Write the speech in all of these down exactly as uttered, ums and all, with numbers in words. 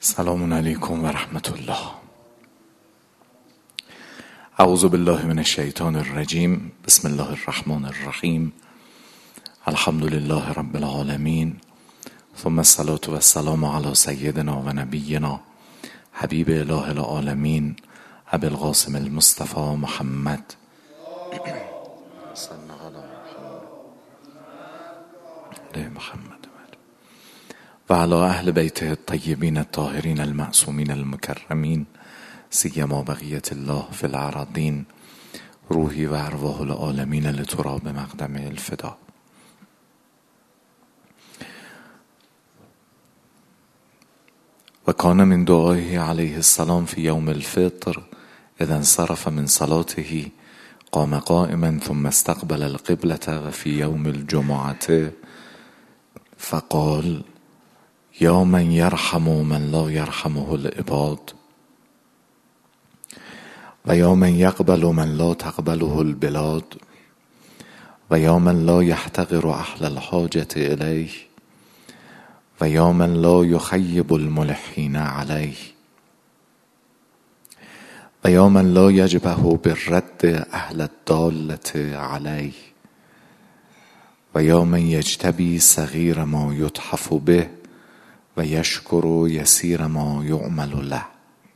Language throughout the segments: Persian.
سلام علیکم و رحمت الله. اعوذ بالله من الشیطان الرجیم. بسم الله الرحمن الرحیم. الحمد لله رب العالمین، ثم الصلاة و السلام علی سیدنا و نبینا حبیب اله العالمین ابی القاسم المصطفى محمد محمد و علی اهل بیته الطیبین الطاهرین المعصومین المکرمین سیما بقیت الله فی الارضین روحی و ارواح العالمین لتراب مقدم الفدا. و کان من دعائه علیه السلام فی یوم الفطر اذا انصرف من صلاته قام قائما ثم استقبل القبلة و فی یوم الجمعة فقال یا من یرحم من لا یرحمه العباد و یا من یقبل من لا تقبله البلاد و یا من لا یحتقر اهل الحاجة الیه و یا من لا یخیب الملحین علیه و یا من لا یجبه بالرد اهل الضالة علیه و یا من یجتبی صغیر ما یتحف به و یشکر یسیر ما یعمل له.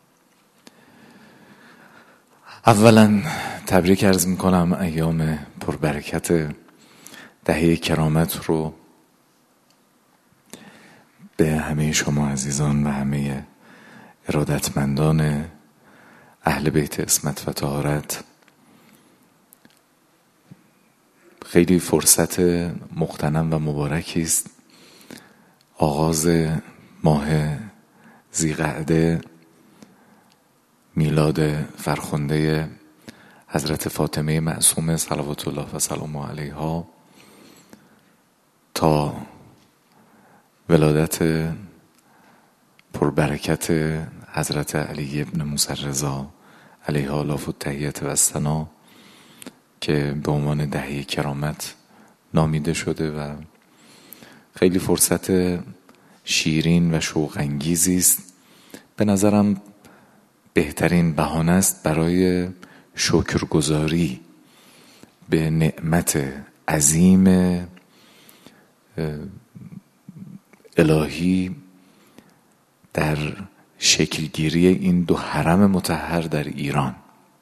اولا تبریک عرض میکنم ایام پربرکت دهه کرامت رو به همه شما عزیزان و همه ارادتمندان اهل بیت عصمت و طهارت. خیلی فرصت مغتنم و مبارکی است. آغاز ماه ذی‌قعده، میلاد فرخنده حضرت فاطمه معصومه صلوات الله و سلامه علیها تا ولادت پربرکت حضرت علی ابن موسی الرضا علیه آلاف التحیة و الثنا که به عنوان دهه کرامت نامیده شده و خیلی فرصت شیرین و شوق انگیزی است. به نظرم بهترین بهانه است برای شکرگزاری به نعمت عظیم الهی در شکلگیری این دو حرم مطهر در ایران.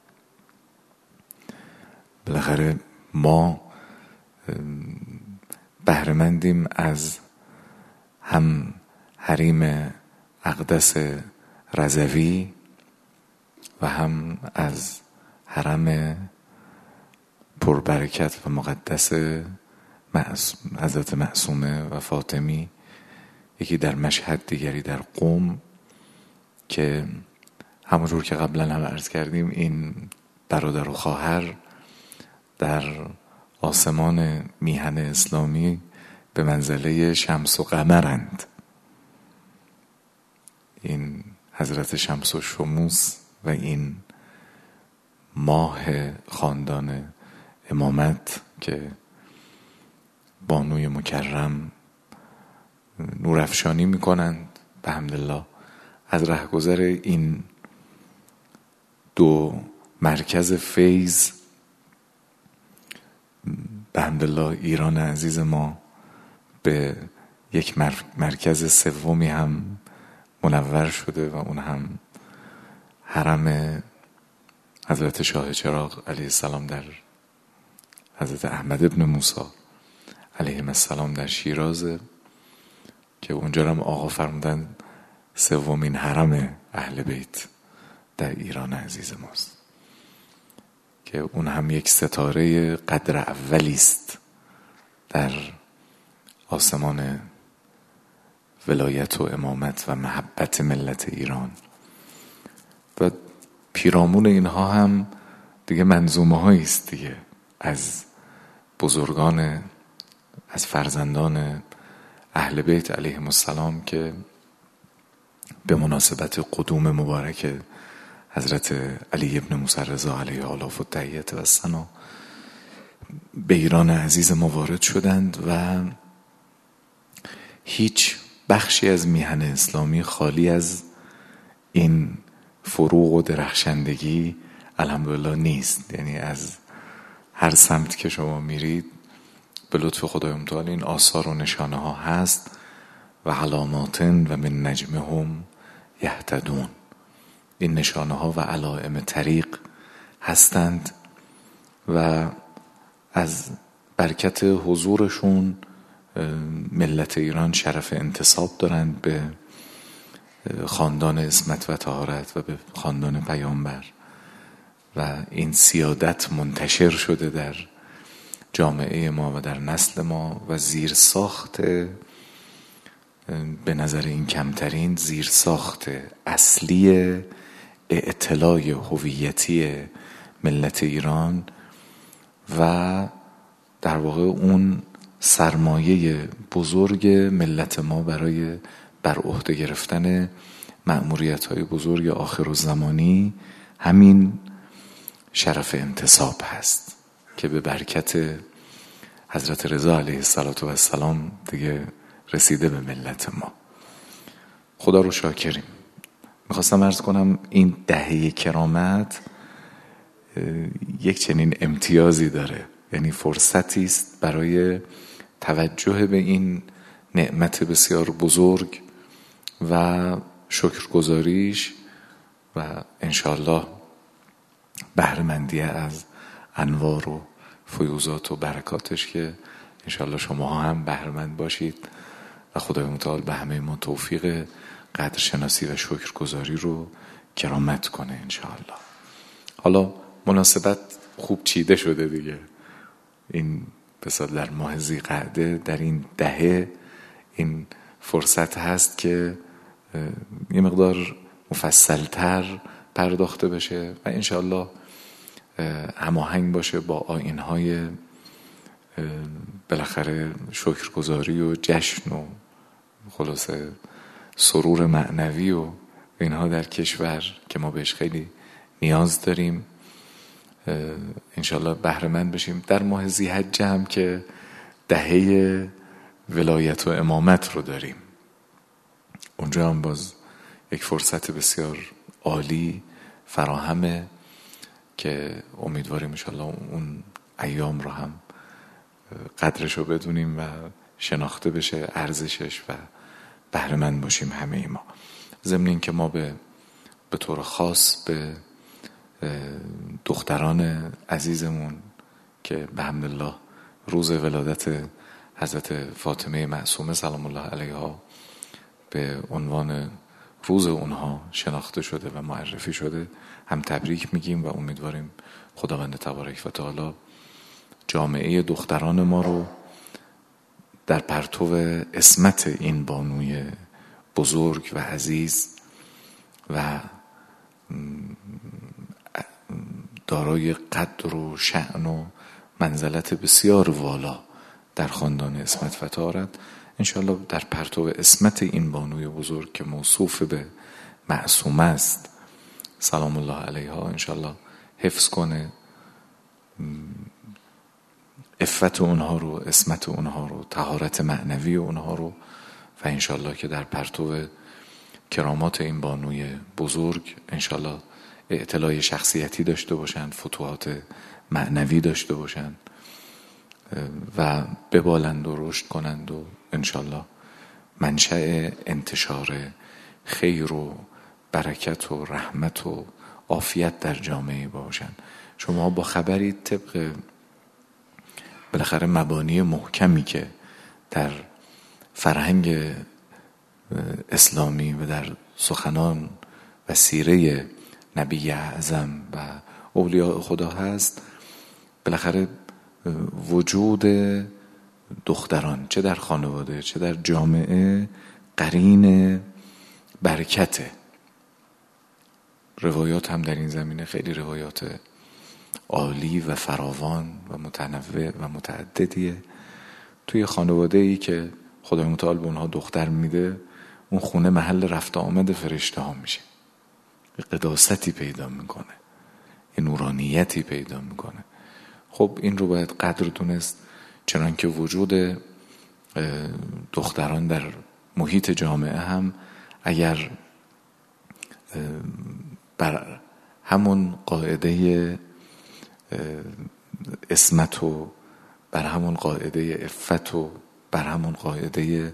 بالاخره ما بهره‌مندیم از هم حریم اقدس رضوی و هم از حرم پربرکت و مقدس حضرت معصومه و فاطمی، یکی در مشهد دیگری در قم، که همونجور که قبلا هم عرض کردیم این برادر و خواهر در آسمان میهن اسلامی به منزله شمس و قمرند. این حضرت شمس و شموس و این ماه خاندان امامت که بانوی مکرم نورافشانی میکنند به حمدالله از رهگذر این دو مرکز فیض. به حمدالله ایران عزیز ما به یک مرکز سومی هم منور شده و اون هم حرم حضرت شاه چراغ علیه السلام در حضرت احمد ابن موسی علیه السلام در شیرازه که اونجا هم آقا فرمودن سومین حرم اهل بیت در ایران عزیز ماست، که اون هم یک ستاره قدر اولی است در آسمان ولایت و امامت و محبت ملت ایران. و پیرامون اینها هم دیگه منظومه هایی است دیگه از بزرگان، از فرزندان اهل بیت علیهم السلام که به مناسبت قدوم مبارک حضرت علی ابن موسی الرضا علیه آلاف التحیة و الثنا به ایران عزیز ما وارد شدند و هیچ بخشی از میهن اسلامی خالی از این فروغ و درخشندگی الحمدلله نیست. یعنی از هر سمت که شما میرید به لطف خدای متعال این آثار و نشانه ها هست و علامات و من نجمهم یهتدون. این نشانه ها و علائم طریق هستند و از برکت حضورشون ملت ایران شرف انتساب دارند به خاندان عصمت و طهارت و به خاندان پیامبر و این سیادت منتشر شده در جامعه ما و در نسل ما و زیر ساخت به نظر این کمترین زیر ساخت اصلی اطلاع هویتی ملت ایران و در واقع اون سرمایه بزرگ ملت ما برای بر عهده گرفتن مأموریت‌های بزرگ آخرالزمانی همین شرف انتساب هست که به برکت حضرت رضا علیه السلام دیگه رسیده به ملت ما. خدا رو شاکریم. میخواستم عرض کنم این دهه کرامت یک چنین امتیازی داره، یعنی فرصتی است برای توجه به این نعمت بسیار بزرگ و شکرگزاریش و انشالله بهره‌مندی از انوار و فیوزات و برکاتش که انشالله شما هم بهره‌مند باشید و خدای متعال به همه ما توفیق قدرشناسی و شکرگزاری رو کرامت کنه انشالله. حالا مناسبت خوب چیده شده دیگه، این بسیار در ماه ذی‌قعده در این دهه این فرصت هست که یه مقدار مفصلتر پرداخته بشه و انشالله هماهنگ باشه با آیین‌های بالاخره شکرگزاری و جشن و خلاصه سرور معنوی و اینها در کشور که ما بهش خیلی نیاز داریم. انشالله بهره‌مند بشیم. در ماه ذی‌حجه هم که دهه ولایت و امامت رو داریم، اونجا هم باز یک فرصت بسیار عالی فراهمه که امیدواریم انشالله اون ایام رو هم قدرش رو بدونیم و شناخته بشه ارزشش و بهره‌مند باشیم همه ما. ضمن این که ما به به طور خاص به دختران عزیزمون که به حمدالله روز ولادت حضرت فاطمه معصومه سلام الله علیها به عنوان روز اونها شناخته شده و معرفی شده هم تبریک میگیم و امیدواریم خداوند تبارک و تعالی جامعه دختران ما رو در پرتو عصمت این بانوی بزرگ و عزیز و دارای قدر و شأن و منزلت بسیار والا در خاندان عصمت و طهارت انشالله در پرتو عصمت این بانوی بزرگ که موصوف به معصومه است سلام الله علیها انشالله حفظ کنه عفت اونها رو، عصمت اونها رو، طهارت معنوی اونها رو و انشالله که در پرتو کرامات این بانوی بزرگ انشالله اطلاع شخصیتی داشته باشن، فتوحات معنوی داشته باشن و ببالند و رشد کنند و انشالله منشأ انتشار خیر و برکت و رحمت و عافیت در جامعه باشن. شما با خبری طبق بالاخره مبانی محکمی که در فرهنگ اسلامی و در سخنان و سیره نبی اعظم و اولیاء خدا هست، بالاخره وجود دختران چه در خانواده چه در جامعه قرین برکته. روایات هم در این زمینه خیلی روایات عالی و فراوان و متنوع و متعددیه. توی خانواده ای که خدای متعال به اونها دختر میده اون خونه محل رفت آمد فرشته ها میشه، قداستی پیدا میکنه، یه نورانیتی پیدا میکنه. خب این رو باید قدر دونست، چنانکه وجود دختران در محیط جامعه هم اگر بر همون قاعده عصمت و بر همون قاعده عفت و بر همون قاعده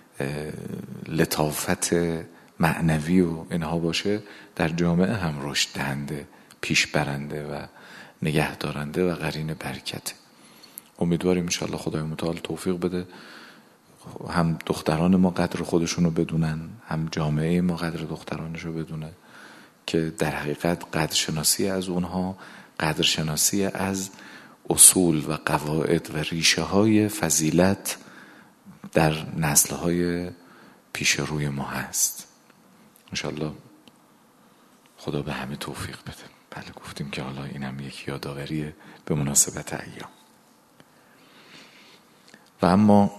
لطافت معنوی و اینها باشه، در جامعه هم رشد دهنده، پیش برنده و نگه دارنده و قرین برکته. امیدواریم انشاءالله خدای متعال توفیق بده هم دختران ما قدر خودشونو بدونن، هم جامعه ما قدر دخترانشو بدونه، که در حقیقت قدرشناسی از اونها قدرشناسی از اصول و قواعد و ریشه های فضیلت در نسل های پیش روی ما هست. انشاءالله خدا به همه توفیق بده. بله گفتیم که حالا اینم یک یادآوریه به مناسبت ایام. و اما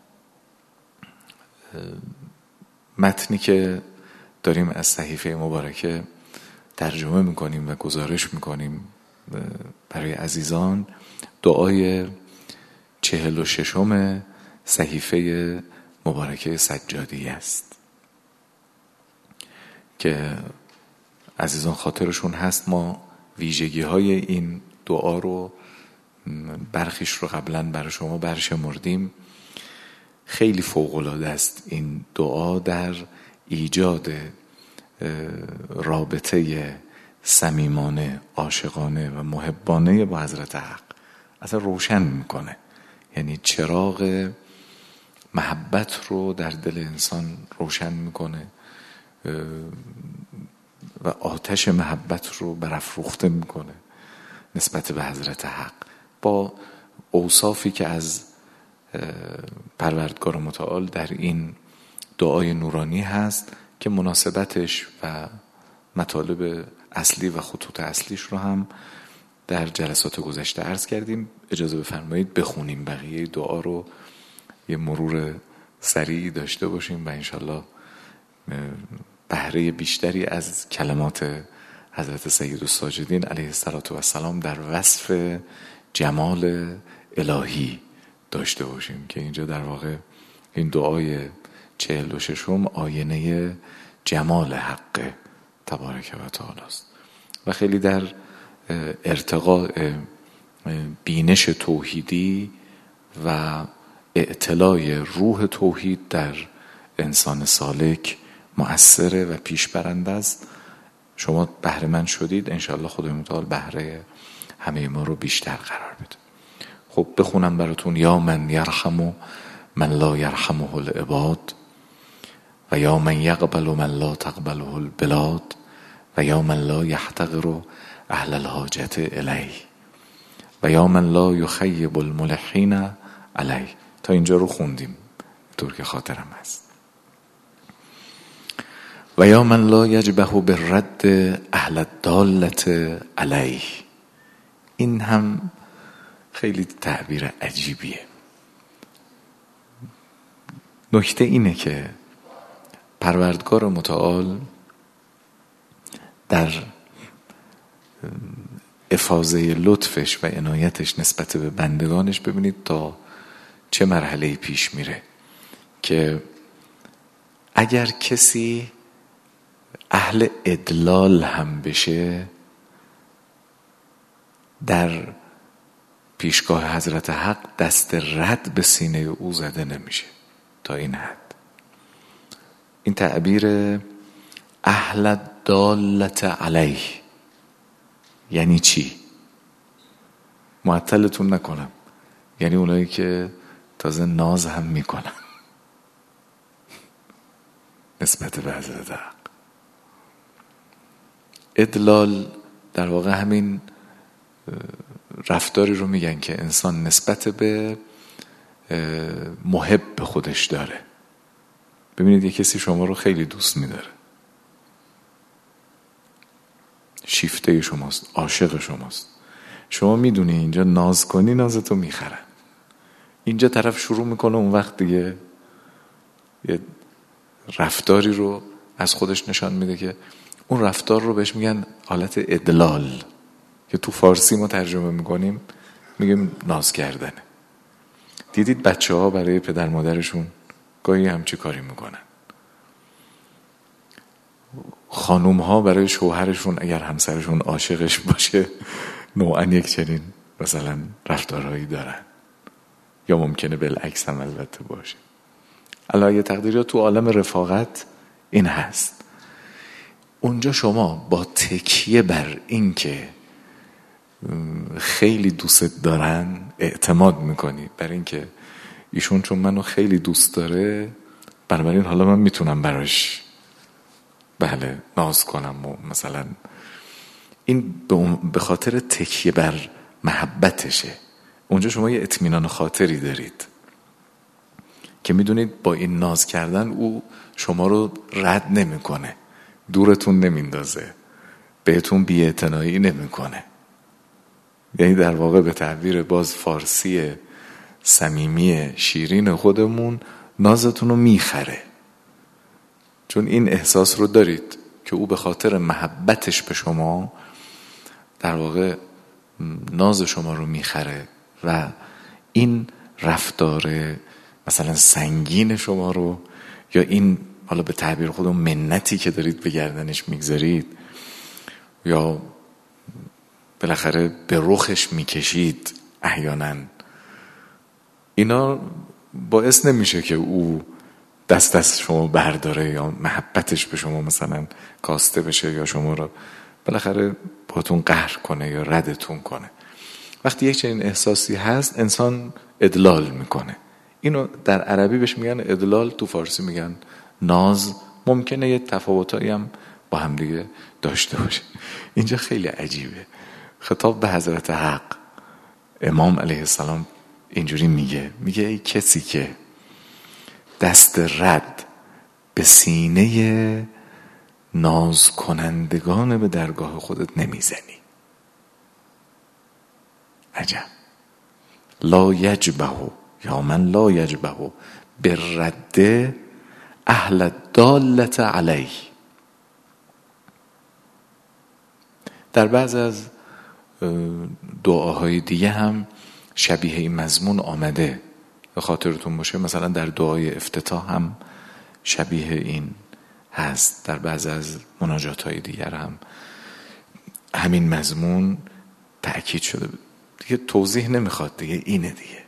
متنی که داریم از صحیفه مبارکه ترجمه میکنیم و گزارش میکنیم برای عزیزان، دعای چهل و ششم صحیفه مبارکه سجادی است که عزیزان خاطرشون هست ما ویژگی های این دعا رو برخیش رو قبلا برای شما برشمردیم. خیلی فوق‌العاده است این دعا در ایجاد رابطه صمیمانه، عاشقانه و محبانه با حضرت حق. اصلا روشن میکنه، یعنی چراغ محبت رو در دل انسان روشن میکنه و آتش محبت رو برافروخته میکنه نسبت به حضرت حق، با اوصافی که از پروردگار متعال در این دعای نورانی هست که مناسبتش و مطالب اصلی و خطوط اصلیش رو هم در جلسات گذشته عرض کردیم. اجازه بفرمایید بخونیم بقیه دعا رو، یه مرور سریعی داشته باشیم و انشالله بهره بیشتری از کلمات حضرت سید الساجدین علیه السلام در وصف جمال الهی داشته باشیم که اینجا در واقع این دعای چهل و ششم آینه جمال حق تبارک و تعالی است و خیلی در ارتقاء بینش توحیدی و اطلاع روح توحید در انسان سالک مؤثره و پیش برنده است. شما بهره مند شدید، انشاءالله خدای متعال بهره همه ما رو بیشتر قرار بده. خب بخونم براتون: یا من یرحم من لا یرحمه العباد و یا من یقبل من لا تقبله البلاد و یا من لا یحتقر اهل الحاجت الیه و یا من لا یخیب الملحین علیه. تا اینجا رو خوندیم طور که خاطرم هست. و یا من لا یجبه بالرد اهل الدالت علیه. این هم خیلی تعبیر عجیبیه. نکته اینه که پروردگار متعال در افاضه لطفش و عنایتش نسبت به بندگانش ببینید تا چه مرحله پیش میره که اگر کسی اهل ادلال هم بشه در پیشگاه حضرت حق دست رد به سینه او زده نمیشه تا این حد. این تعبیر اهل دالت علیه یعنی چی؟ معطلتون نکنم، یعنی اونایی که تازه ناز هم میکنن نسبت به حضرت حق. ادلال در واقع همین رفتاری رو میگن که انسان نسبت به محب خودش داره. ببینید یه کسی شما رو خیلی دوست میداره، شیفته شماست، عاشق شماست، شما میدونی اینجا ناز کنی نازتو میخرن، اینجا طرف شروع میکنه اون وقت دیگه یه رفتاری رو از خودش نشان میده که اون رفتار رو بهش میگن حالت ادلال که تو فارسی ما ترجمه میکنیم میگیم ناز کردنه. دیدید بچه ها برای پدر مادرشون گاهی همچی کاری میکنن، خانوم ها برای شوهرشون اگر همسرشون عاشقش باشه نوعا یک چنین مثلا رفتارهایی دارن، یا ممکنه بالعکس هم البته باشه. علاوه تقدیرات تو عالم رفاقت این هست. اونجا شما با تکیه بر این که خیلی دوست دارن اعتماد میکنی، بر این که ایشون چون منو خیلی دوست داره بنابراین حالا من میتونم براش بله ناز کنم و مثلا این به خاطر تکیه بر محبتشه. اونجا شما یه اطمینان خاطری دارید که میدونید با این ناز کردن او شما رو رد نمیکنه، دورتون نمیندازه، بهتون بی‌اعتنایی نمیکنه. یعنی در واقع به تعبیر باز فارسی صمیمی شیرین خودمون نازتون رو میخره، چون این احساس رو دارید که او به خاطر محبتش به شما در واقع ناز شما رو میخره و این رفتار مثلا سنگین شما رو، یا این حالا به تعبیر خودم منتی که دارید به گردنش میگذارید یا بالاخره به رخش میکشید احیانا، اینا باعث نمیشه که او دست از شما برداره یا محبتش به شما مثلا کاسته بشه یا شما رو بالاخره باتون قهر کنه یا ردتون کنه. وقتی یک چنین احساسی هست انسان ادلال میکنه. اینو در عربی بهش میگن ادلال، تو فارسی میگن ناز. ممکنه یه تفاوتایی هم با هم دیگه داشته باشه. اینجا خیلی عجیبه. خطاب به حضرت حق امام علیه السلام اینجوری میگه میگه ای کسی که دست رد به سینه ناز کنندگان به درگاه خودت نمیزنی. عجب. لا یجبه یا من لا یجبه برد اهل الدالت علیه. در بعض از دعاهای دیگه هم شبیه این مضمون آمده، به خاطرتون باشه مثلا در دعای افتتاح هم شبیه این هست، در بعض از مناجات های دیگر هم همین مضمون تأکید شده. دیگه توضیح نمیخواد، دیگه اینه دیگه.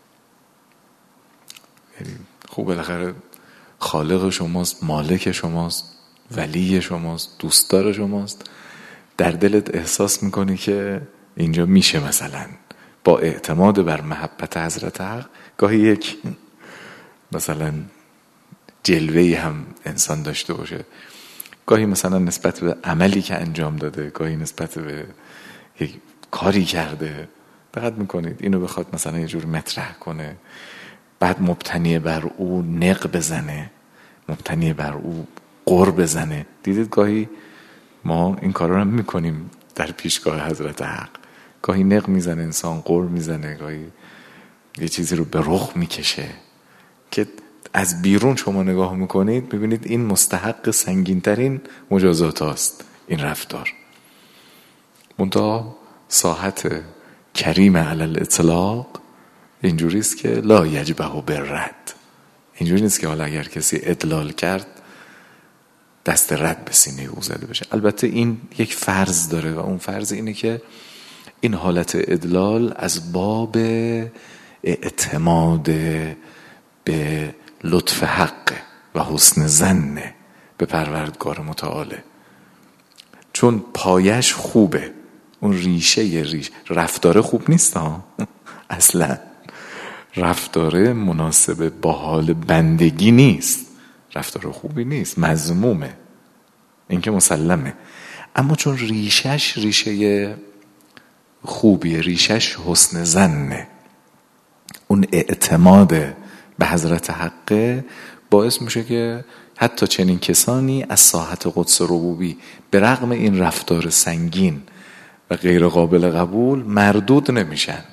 خوب بالاخره خالق شماست، مالک شماست، ولی شماست، دوستدار شماست، در دلت احساس میکنی که اینجا میشه مثلا با اعتماد بر محبت حضرت حق گاهی یک مثلا جلوه‌ای هم انسان داشته باشه، گاهی مثلا نسبت به عملی که انجام داده، گاهی نسبت به یک کاری کرده، دقت میکنید اینو بخواد مثلا یه جور مطرح کنه، بعد مبتنی بر او نق بزنه، مبتنی بر او قر بزنه. دیدید گاهی ما این کارا رو میکنیم در پیشگاه حضرت حق، گاهی نق میزنه انسان، قر میزنه، گاهی یه چیزی رو به رخ میکشه که از بیرون شما نگاه میکنید ببینید این مستحق سنگینترین مجازات هاست این رفتار. منتها ساحت کریم علی الاطلاق اینجوری است که لا یجبه برد. اینجوری نیست که حالا اگر کسی ادلال کرد دست رد به سینه او زده بشه. البته این یک فرض داره و اون فرض اینه که این حالت ادلال از باب اعتماد به لطف حق و حسن ظن به پروردگار متعاله، چون پایش خوبه، اون ریشه یه ریش رفتار خوب نیست ها اصلا رفتار مناسب با حال بندگی نیست، رفتار خوبی نیست، مذمومه، این که مسلمه. اما چون ریشش ریشه خوبیه، ریشش حسن ظنه، اون اعتماد به حضرت حق باعث میشه که حتی چنین کسانی از ساحت قدس ربوبی به رغم این رفتار سنگین و غیر قابل قبول مردود نمیشن.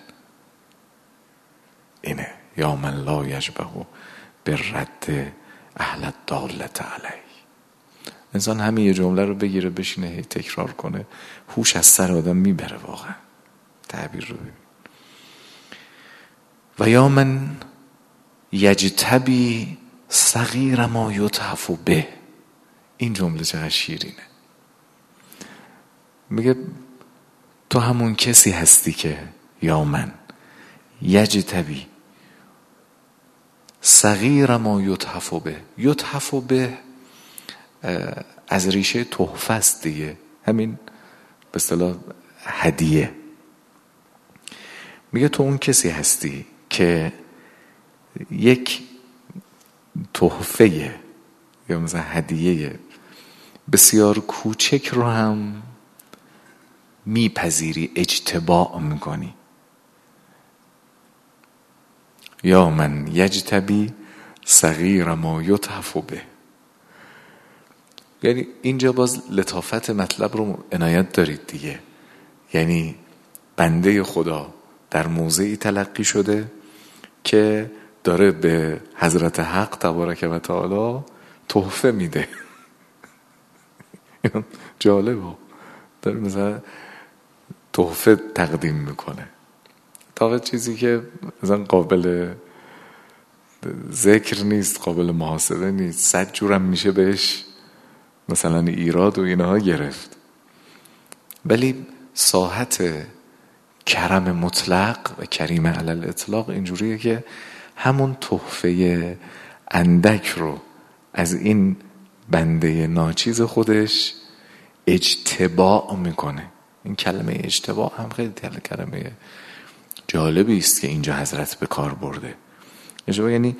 اینه یا من لا یجبه برد اهل الدالت علیه. انسان همین یه جمله رو بگیره بشینه هی تکرار کنه، هوش از سر آدم میبره واقعا. تعبیر رو ببین. و یا من یجتبی صغیر ما یتحف به. این جمله چقدر شیرینه. میگه تو همون کسی هستی که یا من یجتبی صغیر ما یتحف به. یتحف به از ریشه تحفه است دیگه، همین به اصطلاح هدیه. میگه تو اون کسی هستی که یک تحفه یا مثلا هدیه بسیار کوچک رو هم میپذیری، اجتباع میکنی. یا من یجتبی صغیر ما یتحف به. یعنی اینجا باز لطافت مطلب رو عنایت دارید دیگه. یعنی بنده خدا در موضعی تلقی شده که داره به حضرت حق تبارک و تعالی تحفه میده. جالبه، داره مثلا تحفه تقدیم میکنه. تا چیزی که مثلا قابل ذکر نیست، قابل محاسبه نیست، صد جورم میشه بهش مثلا ایراد و اینها گرفت. ولی ساحت کرم مطلق و کریم علی الاطلاق اینجوریه که همون تحفه اندک رو از این بنده ناچیز خودش اجتباع میکنه. این کلمه اجتباع هم خیلی کلمه جالبی است که اینجا حضرت به کار برده. اجتباع یعنی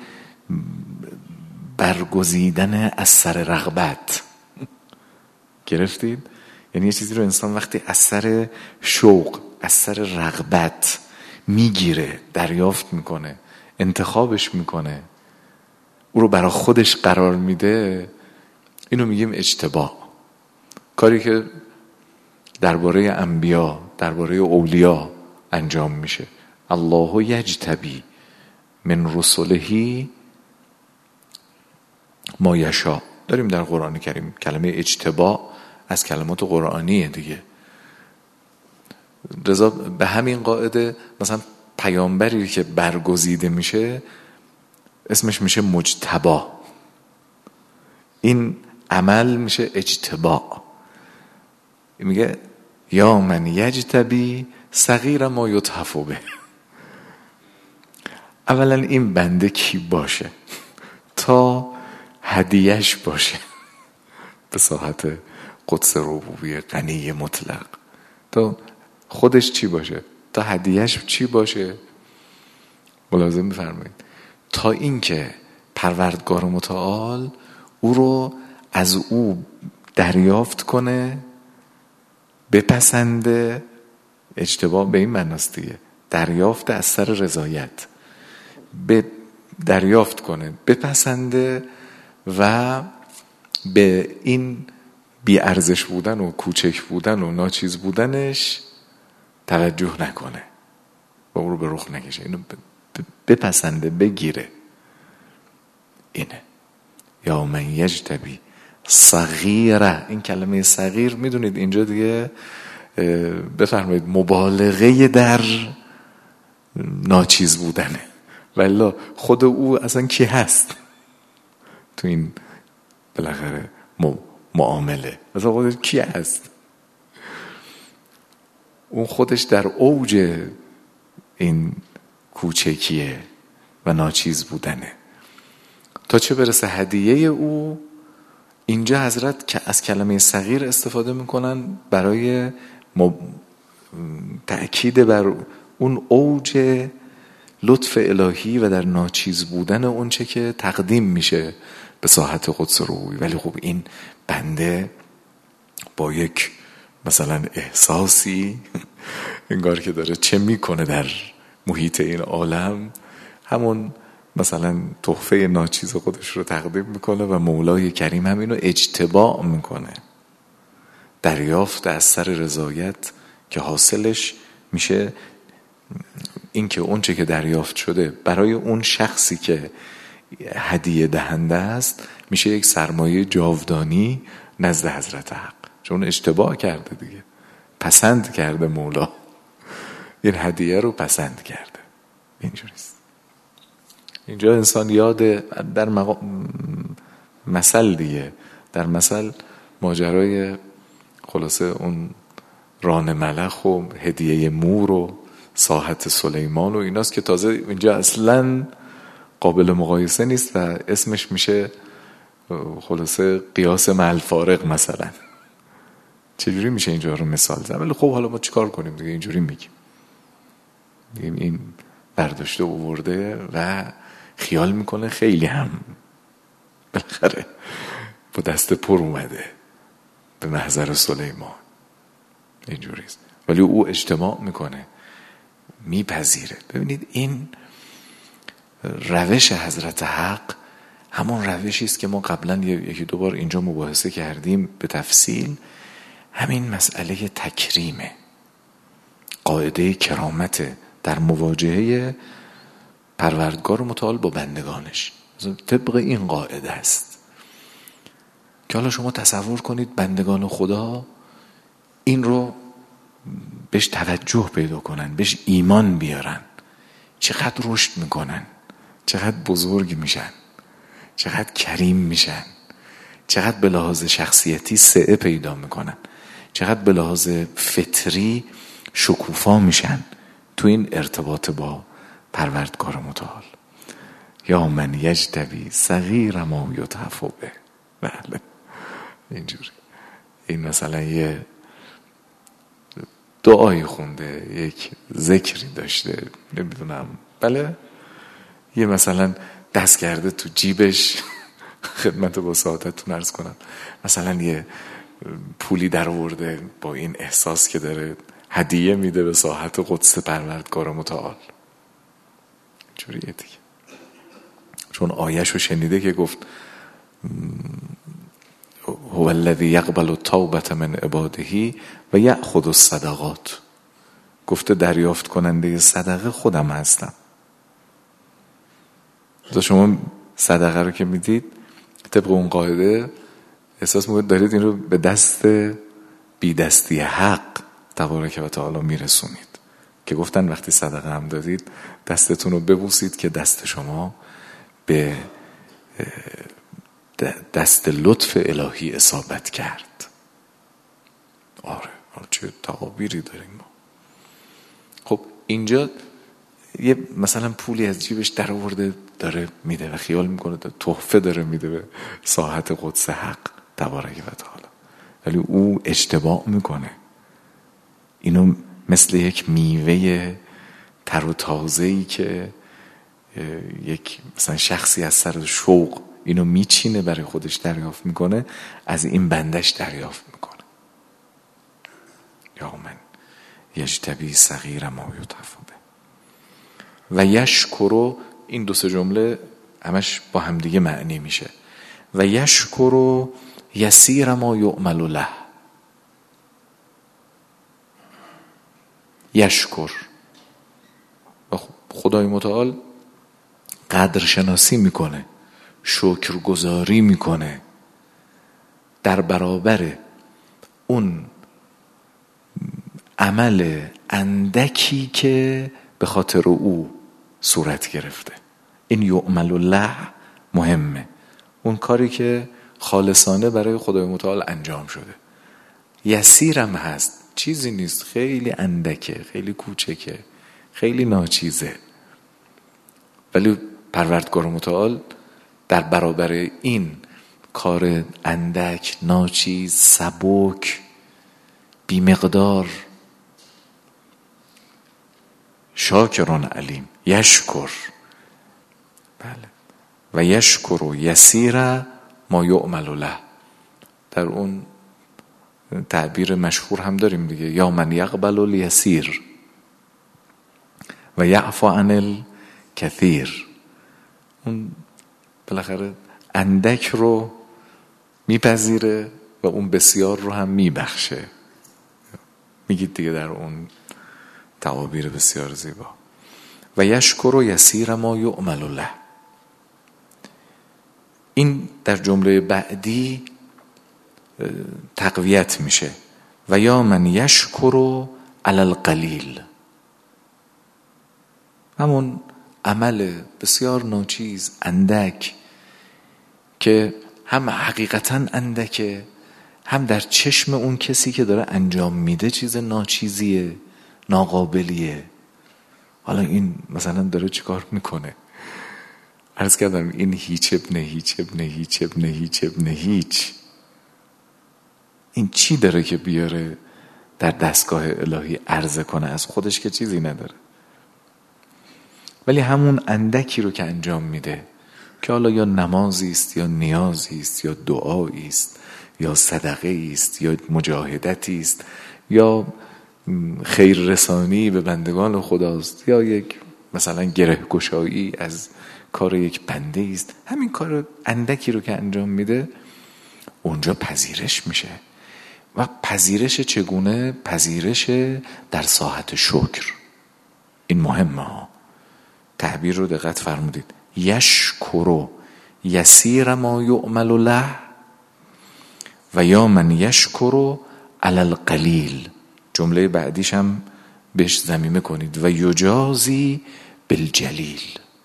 برگزیدن از سر رغبت. گرفتید؟ یعنی یه چیزی رو انسان وقتی از سر شوق، از سر رغبت میگیره، دریافت میکنه، انتخابش میکنه، او رو برای خودش قرار میده، اینو میگیم اجتباع. کاری که درباره انبیا، درباره اولیاء انجام میشه. الله یجتبی من رسله ما یشاء. داریم در قرآن کریم کلمه اجتباع از کلمات قرآنیه دیگه. رضا به همین قاعده مثلا پیامبری که برگزیده میشه اسمش میشه مجتبا. این عمل میشه اجتباع. میگه یا من یجتبی صغیر ما یتحف به. اولا این بنده کی باشه تا هدیهش باشه به ساحت قدس ربوبیه غنی مطلق، تا خودش چی باشه، تا هدیهش چی باشه. ملاحظه می‌فرمایید تا اینکه پروردگار متعال او رو از او دریافت کنه، بپسنده. اجتباع به این معناست دیگه، دریافت از سر رضایت، به دریافت کنه، بپسنده و به این بی ارزش بودن و کوچک بودن و ناچیز بودنش توجه نکنه و او رو به رخ نکشه، اینو بپسنده، بگیره. اینه یا من یجتبی صغیره. این کلمه صغیر میدونید اینجا دیگه بفرمایید مبالغه در ناچیز بودنه. ولی خود او اصلا کی هست تو این بالاخره معامله؟ اصلا خودش کی هست؟ اون خودش در اوج این کوچکیه و ناچیز بودنه. تا چه برسه هدیه او. اینجا حضرت که از کلمه صغیر استفاده میکنن برای مب... تأکید بر اون اوج لطف الهی و در ناچیز بودن اون چه که تقدیم میشه به ساحت قدس روحی. ولی خب این بنده با یک مثلا احساسی انگار که داره چه میکنه در محیط این عالم، همون مثلا تحفه ناچیز خودش رو تقدیم میکنه و مولای کریم هم اینو اجتباع میکنه، دریافت از سر رضایت که حاصلش میشه این که اون چه که دریافت شده برای اون شخصی که هدیه دهنده است میشه یک سرمایه جاودانی نزد حضرت حق، چون اشتباه کرده دیگه، پسند کرده مولا، این هدیه رو پسند کرده. اینجوریست. اینجا انسان یاد در مقام مثل دیگه، در مثل ماجرای خلاصه اون ران ملخ و هدیه مور و ساحت سلیمان و ایناست که تازه اینجا اصلا قابل مقایسه نیست و اسمش میشه خلاصه قیاس مع الفارق مثلا. چجوری میشه اینجا رو مثال زد؟ ولی خب حالا ما چیکار کنیم دیگه، اینجوری میگیم میگیم این برداشته آورده و خیال میکنه خیلی هم بالاخره با دست پر اومده به محضر سلیمان. اینجوریست. ولی او اجتماع میکنه، میپذیره. ببینید این روش حضرت حق همون روشی است که ما قبلا یکی دو بار اینجا مباحثه کردیم به تفصیل. همین مسئله تکریمه، قاعده کرامت در مواجهه پروردگار متعال با بندگانش. طبق این قاعده است که حالا شما تصور کنید بندگان خدا این رو بهش توجه پیدا کنن، بهش ایمان بیارن، چقدر رشد میکنن، چقدر بزرگ میشن، چقدر کریم میشن، چقدر به لحاظ شخصیتی سعه پیدا میکنن، چقدر به لحاظ فطری شکوفا میشن تو این ارتباط با پروردگار متعال. یا من یجتبی صغیر ما یتحف به. بله اینجوری. این مثلا یه دعایی خونده، یک ذکری داشته، نمیدونم، بله یه مثلا دست کرده تو جیبش خدمت با سعادتتون عرض کنم مثلا یه پولی در آورده با این احساس که داره هدیه میده به ساحت قدس پروردگار متعال. جوریه دیگه. چون آیه‌شو شنیده که گفت هو الذی یقبل التوبة من عباده و یأخذ الصدقات. گفته دریافت کننده صدقه خودم هستم. شما صدقه رو که میدید طبق اون قاعده احساس میکنید دارید این رو به دست بی دستی حق تبارک و تعالی میرسونید، که گفتن وقتی صدقه هم دادید دستتون رو ببوسید که دست شما به دست لطف الهی اصابت کرد. آره چه تعابیری داریم ما. خب اینجا یه مثلا پولی از جیبش در آورده داره میده و خیال میکنه تحفه داره میده به ساحت قدس حق تبارک و تعالی، ولی او اشتباه میکنه. اینو مثل یک میوه تر و تازه‌ای که یک مثلا شخصی از سر شوق اینو میچینه برای خودش دریافت میکنه، از این بندش دریافت میکنه. یا من یجتبی صغیر ما یتحف به و یشکرو. این دو سه جمله همش با همدیگه معنی میشه. و یشکرو یسیر ما یعمل له. یشکر و خدای متعال قدرشناسی میکنه، شکرگزاری میکنه در برابر اون عمل اندکی که به خاطر او صورت گرفته. این یعمل له مهمه، اون کاری که خالصانه برای خدای متعال انجام شده. یسیرم هست، چیزی نیست، خیلی اندکه، خیلی کوچکه، خیلی ناچیزه، ولی پروردگار متعال در برابر این کار اندک، ناچیز، سبک، بی مقدار شاکران علیم. یشکر. بله. و یشکر و یسیر ما یعمل له. در اون تعبیر مشهور هم داریم دیگه، یا من یقبل الیسیر و یعفو عن الکثیر. اون بالاخره اندک رو میپذیره و اون بسیار رو هم میبخشه. میگید دیگه در اون تعابیر بسیار زیبا. و یشکر و یسیر ما یعمل له. این در جمله بعدی تقویت میشه. و یا من یشکر علی القلیل. همون عمل بسیار ناچیز، اندک، که هم حقیقتا اندکه، هم در چشم اون کسی که داره انجام میده چیز ناچیزیه، ناقابلیه. حالا این مثلا داره چیکار میکنه؟ عرض کردم این هیچ ابن هیچ ابن هیچ ابن هیچ ابن هیچ، این چی داره که بیاره در دستگاه الهی عرضه کنه؟ از خودش که چیزی نداره. ولی همون اندکی رو که انجام میده که حالا یا نمازی است یا نیازی است یا دعایی است یا صدقه است یا مجاهدتی است یا خیر رسانی به بندگان خداست یا یک مثلا گره گشایی از کار یک بنده است، همین کار اندکی رو که انجام میده اونجا پذیرش میشه. و پذیرش چگونه؟ پذیرش در ساحت شکر. این مهمه ها، تعبیر رو دقت فرمودید. یشکرو یسیر ما یعمل له و یا من یشکرو علی القلیل. جمله بعدیش هم بهش ضمیمه کنید. و یجازی بالجلیل.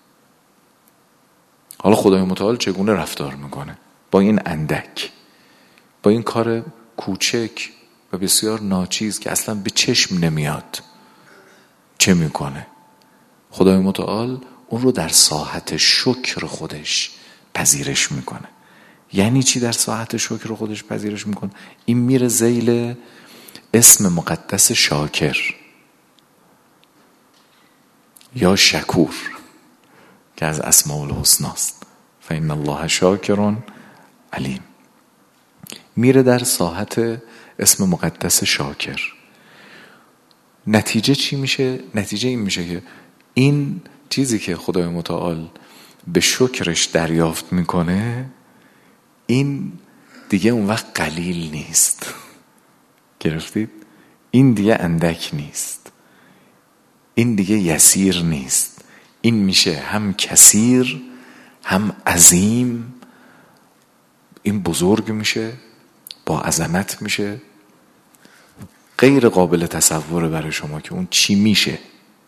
حالا خدای متعال چگونه رفتار میکنه با این اندک، با این کار کوچک و بسیار ناچیز که اصلا به چشم نمیاد؟ چه میکنه؟ خدای متعال اون رو در ساحت شکر خودش پذیرش میکنه. یعنی چی در ساحت شکر خودش پذیرش میکنه؟ این میره ذیل اسم مقدس شاکر یا شکور که از اسماء الحسنا است. فإن الله شاکر علیم. میره در ساحت اسم مقدس شاکر. نتیجه چی میشه؟ نتیجه این میشه که این چیزی که خدای متعال به شکرش دریافت میکنه این دیگه اون وقت قلیل نیست. گرفتید؟ این دیگه اندک نیست، این دیگه یسیر نیست، این میشه هم کثیر هم عظیم. این بزرگ میشه، با عظمت میشه، غیر قابل تصوره برای شما که اون چی میشه.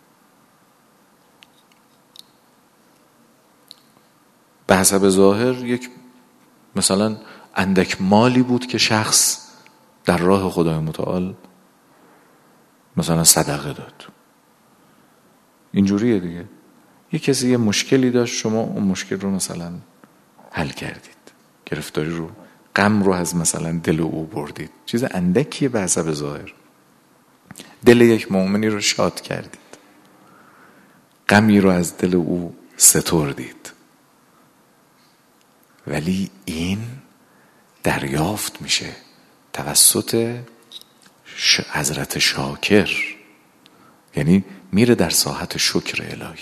به حسب ظاهر یک مثلا اندک مالی بود که شخص در راه خدای متعال مثلا صدقه داد. اینجوریه دیگه. یک کسی یه مشکلی داشت، شما اون مشکل رو مثلا حل کردید، گرفتاری رو، غم رو از مثلا دل او بردید. چیز اندکیه به حسب ظاهر. دل یک مؤمنی رو شاد کردید، غمی رو از دل او ستردید. ولی این دریافت میشه توسط حضرت شاکر، یعنی میره در ساحت شکر الهی.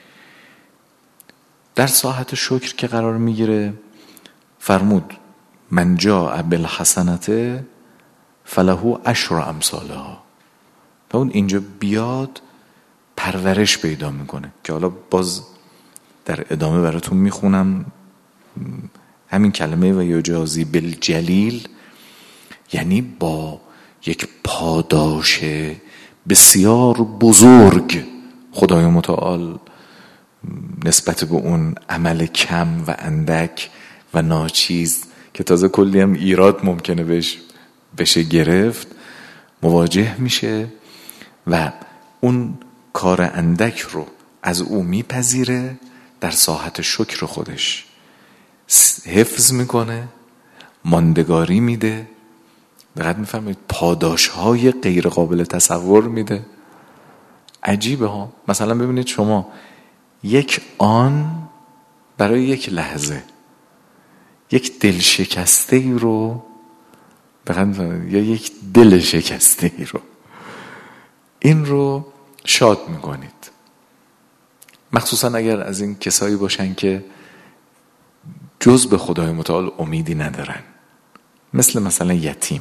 در ساحت شکر که قرار میگیره فرمود من جاء بالحسنة فله عشر امثالها. و اون اینجا بیاد پرورش پیدا میکنه که حالا باز در ادامه براتون میخونم. همین کلمه و یجازی بالجلیل یعنی با یک پاداش بسیار بزرگ خدای متعال نسبت به اون عمل کم و اندک و ناچیز که تازه کلی هم ایراد ممکنه بهش بشه گرفت مواجه میشه و اون کار اندک رو از او میپذیره، در ساحت شکر خودش حفظ میکنه، ماندگاری میده. دقت میفرمایید؟ پاداش های غیر قابل تصور میده. عجیبه ها. مثلا ببینید شما یک آن برای یک لحظه یک دل شکسته ای رو یا یک دل شکسته ای رو این رو شاد میکنید، مخصوصا اگر از این کسایی باشن که جز به خدای متعال امیدی ندارن، مثل مثلا یتیم،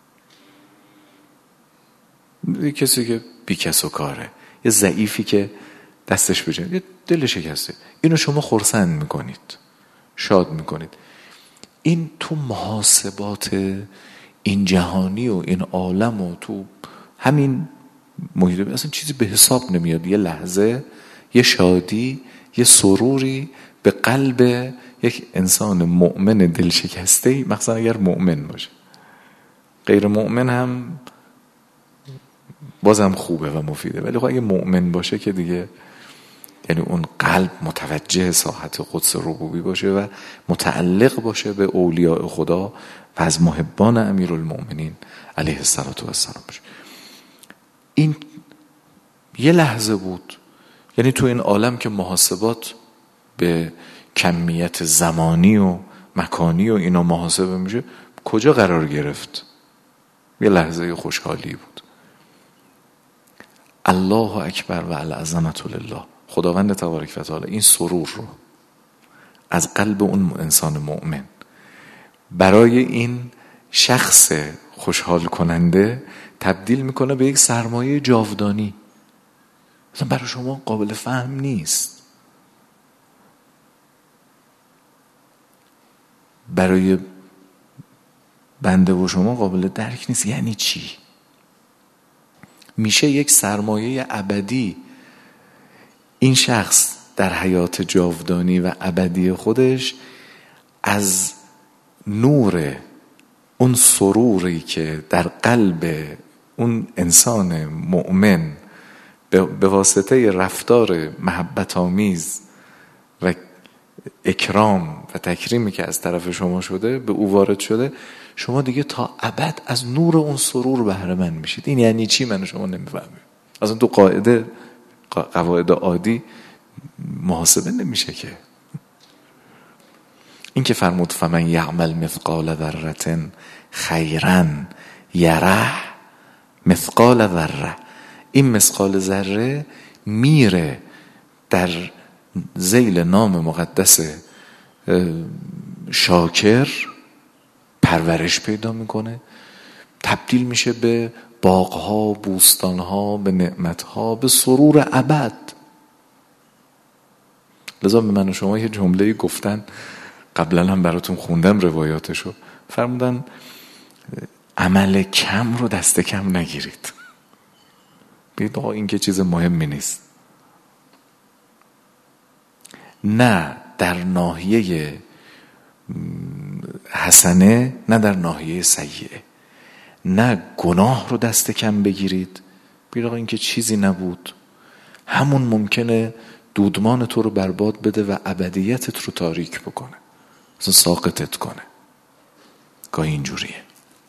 یه کسی که بی کس و کاره، یه ضعیفی که دستش بجنه، یه دل شکسته، اینو شما خرسند میکنید، شاد میکنید. این تو محاسبات این جهانی و این عالم و تو همین محیط اصلا چیزی به حساب نمیاد. یه لحظه یه شادی، یه سروری به قلب یک انسان مؤمن دل شکسته، مخصوصا اگر مؤمن باشه. غیر مؤمن هم بازم خوبه و مفیده، ولی خب اگه مؤمن باشه که دیگه، یعنی اون قلب متوجه ساحت قدس ربوبی باشه و متعلق باشه به اولیاء خدا و از محبان امیرالمؤمنین علیه السلام باشه. این یه لحظه بود، یعنی تو این عالم که محاسبات به کمیت زمانی و مکانی و اینا محاسبه میشه، کجا قرار گرفت؟ یه لحظه خوشحالی بود. الله اکبر و العظمت لله. خداوند تبارک و تعالی این سرور رو از قلب اون انسان مؤمن برای این شخص خوشحال کننده تبدیل میکنه به یک سرمایه جاودانی. مثلا برای شما قابل فهم نیست، برای بنده و شما قابل درک نیست. یعنی چی؟ میشه یک سرمایه ابدی. این شخص در حیات جاودانی و ابدی خودش از نور اون سروری که در قلب اون انسان مؤمن به واسطه رفتار محبت آمیز و اکرام و تکریمی که از طرف شما شده به او وارد شده، شما دیگه تا ابد از نور اون سرور بهره مند میشید. این یعنی چی؟ من شما نمیفهمیم. اصلا تو قاعده قواعد عادی محاسبه نمیشه که. این که فرمود فمن یعمل مثقال ذره خیرا یره، مثقال ذره، این مثقال ذره میره در ذیل نام مقدس شاکر پرورش پیدا میکنه، تبدیل میشه به باغها، بوستانها، به نعمتها، به سرور ابد. لذا به من و شما یه جمله گفتن، قبلا هم براتون خوندم روایاتشو، فرمودن عمل کم رو دست کم نگیرید. بگید آقا این که چیز مهمی نیست. نه در ناحیه حسنه، نه در ناحیه سیئه. نه گناه رو دست کم بگیرید، بگید آقا این که چیزی نبود، همون ممکنه دودمان تو رو برباد بده و ابدیتت رو تاریک بکنه، مثلا ساقطت کنه. گاهی اینجوریه.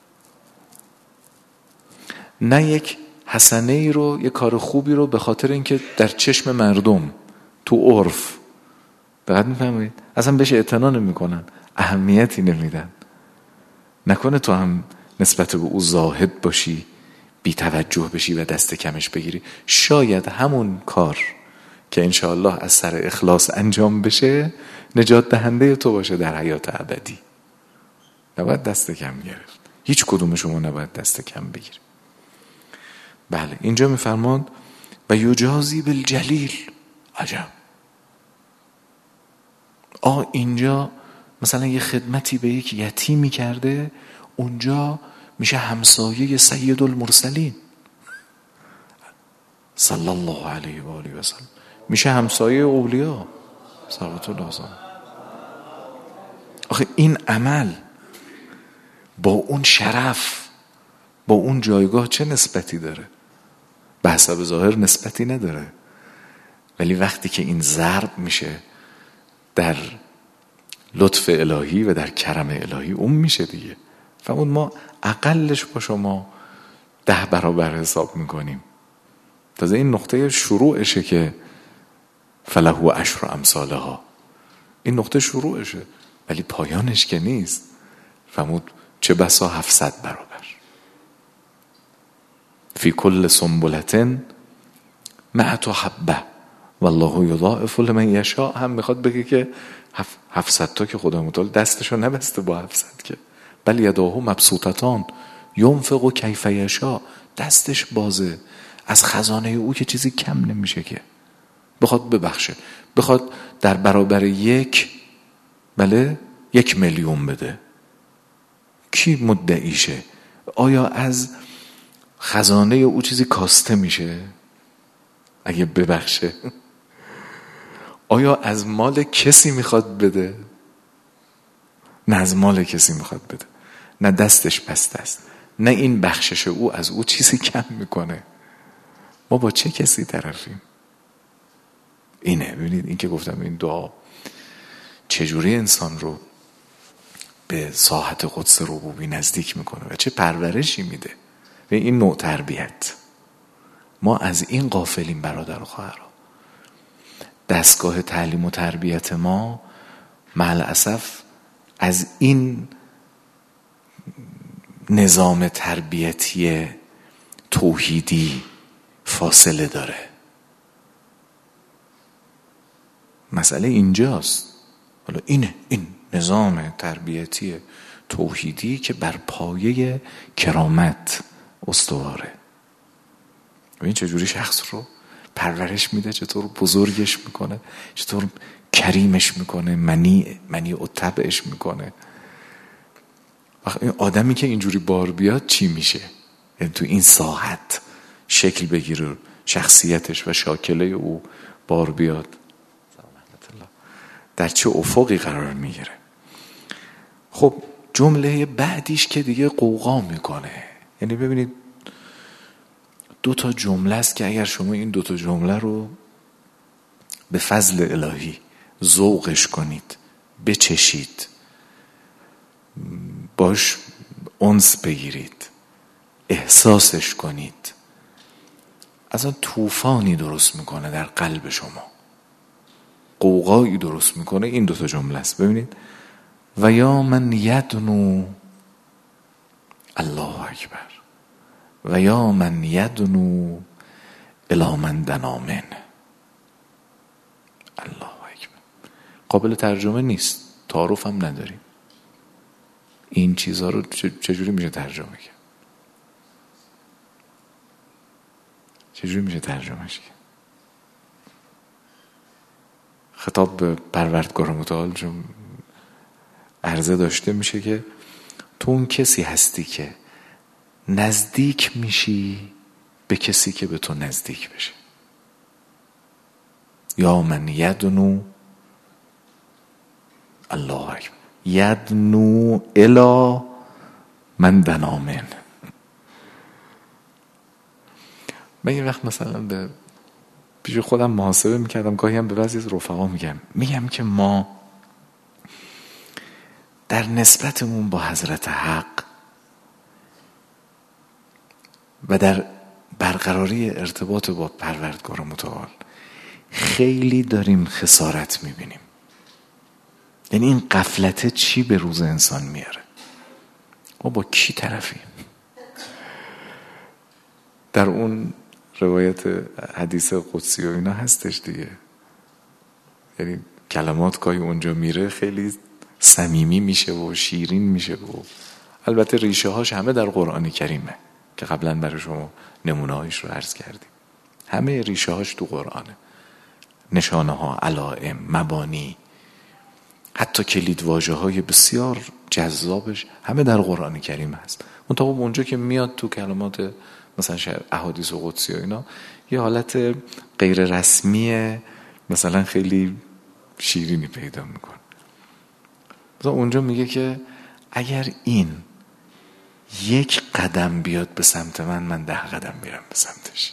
نه یک حسنه ای رو، یک کار خوبی رو به خاطر اینکه در چشم مردم تو عرف، دقت میفهمید، اصلا بهش اعتنا نمیکنن، اهمیتی نمیدن. نکنه تو هم نسبت به او زاهد باشی، بی توجه بشی و دست کمش بگیری. شاید همون کار که انشاءالله از سر اخلاص انجام بشه نجات دهنده تو باشه در حیات ابدی. نباید دست کم گرفت. هیچ کدوم شما نباید دست کم بگیرید. بله اینجا میفرماد و یجازی بالجلیل. عجب. آه اینجا مثلا یه خدمتی به یک یتیمی کرده، اونجا میشه همسایه سید المرسلین صلی الله علیه و آله و سلم، میشه همسایه اولیا صلوات الله علیه. آخه این عمل با اون شرف، با اون جایگاه چه نسبتی داره؟ به حسب ظاهر نسبتی نداره، ولی وقتی که این ضرب میشه در لطف الهی و در کرم الهی، اون میشه دیگه. فهمون ما اقلش با شما ده برابر حساب میکنیم. تازه این نقطه شروعشه که فله عشر امثالها، این نقطه شروعشه، ولی پایانش که نیست. فهمود چه بسا هفتصد برابر. فی کل سنبلة مئة حبه والله یضاعف لمن یشاء. هم میخواد بگه که هفتصد تا که خدا متعال دستشو نبسته با هفتصد که، بل یداه مبسوطتان ینفق کیف یشاء، دستش بازه، از خزانه او که چیزی کم نمیشه که. بخواد ببخشه، بخواد در برابر یک بله یک میلیون بده، کی مدعیشه؟ آیا از خزانه او چیزی کاسته میشه اگه ببخشه؟ آیا از مال کسی میخواد بده؟ نه از مال کسی میخواد بده، نه دستش بسته است، نه این بخشش او از او چیزی کم میکنه. ما با چه کسی طرفیم؟ اینه. ببینید این که گفتم این دعا چجوری انسان رو به ساحت قدس ربوبی نزدیک میکنه و چه پرورشی میده. و این نوع تربیت. ما از این غافلیم برادر و خواهرها. دستگاه تعلیم و تربیت ما مع الاسف از این نظام تربیتی توحیدی فاصله داره. مسئله اینجاست. حالا اینه این نظام تربیتی توحیدی که بر پایه کرامت استواره. ببین چجوری شخص رو پرورش میده، چطور بزرگش میکنه، چطور کریمش میکنه، منی منی و طبعش میکنه. وقتی این آدمی که اینجوری بار بیاد چی میشه؟ یعنی تو این ساحت شکل بگیره، شخصیتش و شاکله او بار بیاد، در چه افقی قرار میگیره؟ خب جمله بعدیش که دیگه قوقا میکنه. یعنی ببینید دو تا جمله است که اگر شما این دو تا جمله رو به فضل الهی ذوقش کنید، بچشید، باش انس بگیرید، احساسش کنید، اصلا طوفانی درست میکنه در قلب شما، قوقایی درست میکنه. این دو تا جمله است. ببینید و یا من یدنو الله اکبر و یا من یدنو الی من دنا من. الله اکبر قابل ترجمه نیست، تعارف هم نداریم. این چیزها رو چجوری میشه ترجمه کرد؟ چجوری میشه ترجمهش کرد؟ خطاب به پروردگار متعال چون عرضه داشته میشه که تو اون کسی هستی که نزدیک میشی به کسی که به تو نزدیک بشه. یا من یدنو الله اکبر یدنو الی من دنا من. من یه وقت مثلا به پیش خودم محاسبه میکردم، گاهی هم به بعضی از رفقا میگم میگم که ما در نسبتمون با حضرت حق و در برقراری ارتباط با پروردگار متعال خیلی داریم خسارت میبینیم. یعنی این غفلته چی به روز انسان میاره؟ ما با کی طرفیم؟ در اون روایت حدیث قدسی و اینا هستش دیگه. یعنی کلمات گاهی اونجا میره خیلی صمیمی میشه و شیرین میشه و البته ریشه هاش همه در قرآن کریمه که قبلا برای شما نمونه هایش رو عرض کردیم. همه ریشه هاش تو قرآنه. نشانه ها، علائم، مبانی، حتی کلید واژه های بسیار جذابش همه در قرآن کریم هست. منتها اونجا که میاد تو کلمات مثلا احادیث و قدسی و اینا یه حالت غیر رسمی مثلا خیلی شیرینی پیدا میکنه. مثلا اونجا میگه که اگر این یک قدم بیاد به سمت من، من ده قدم میرم به سمتش.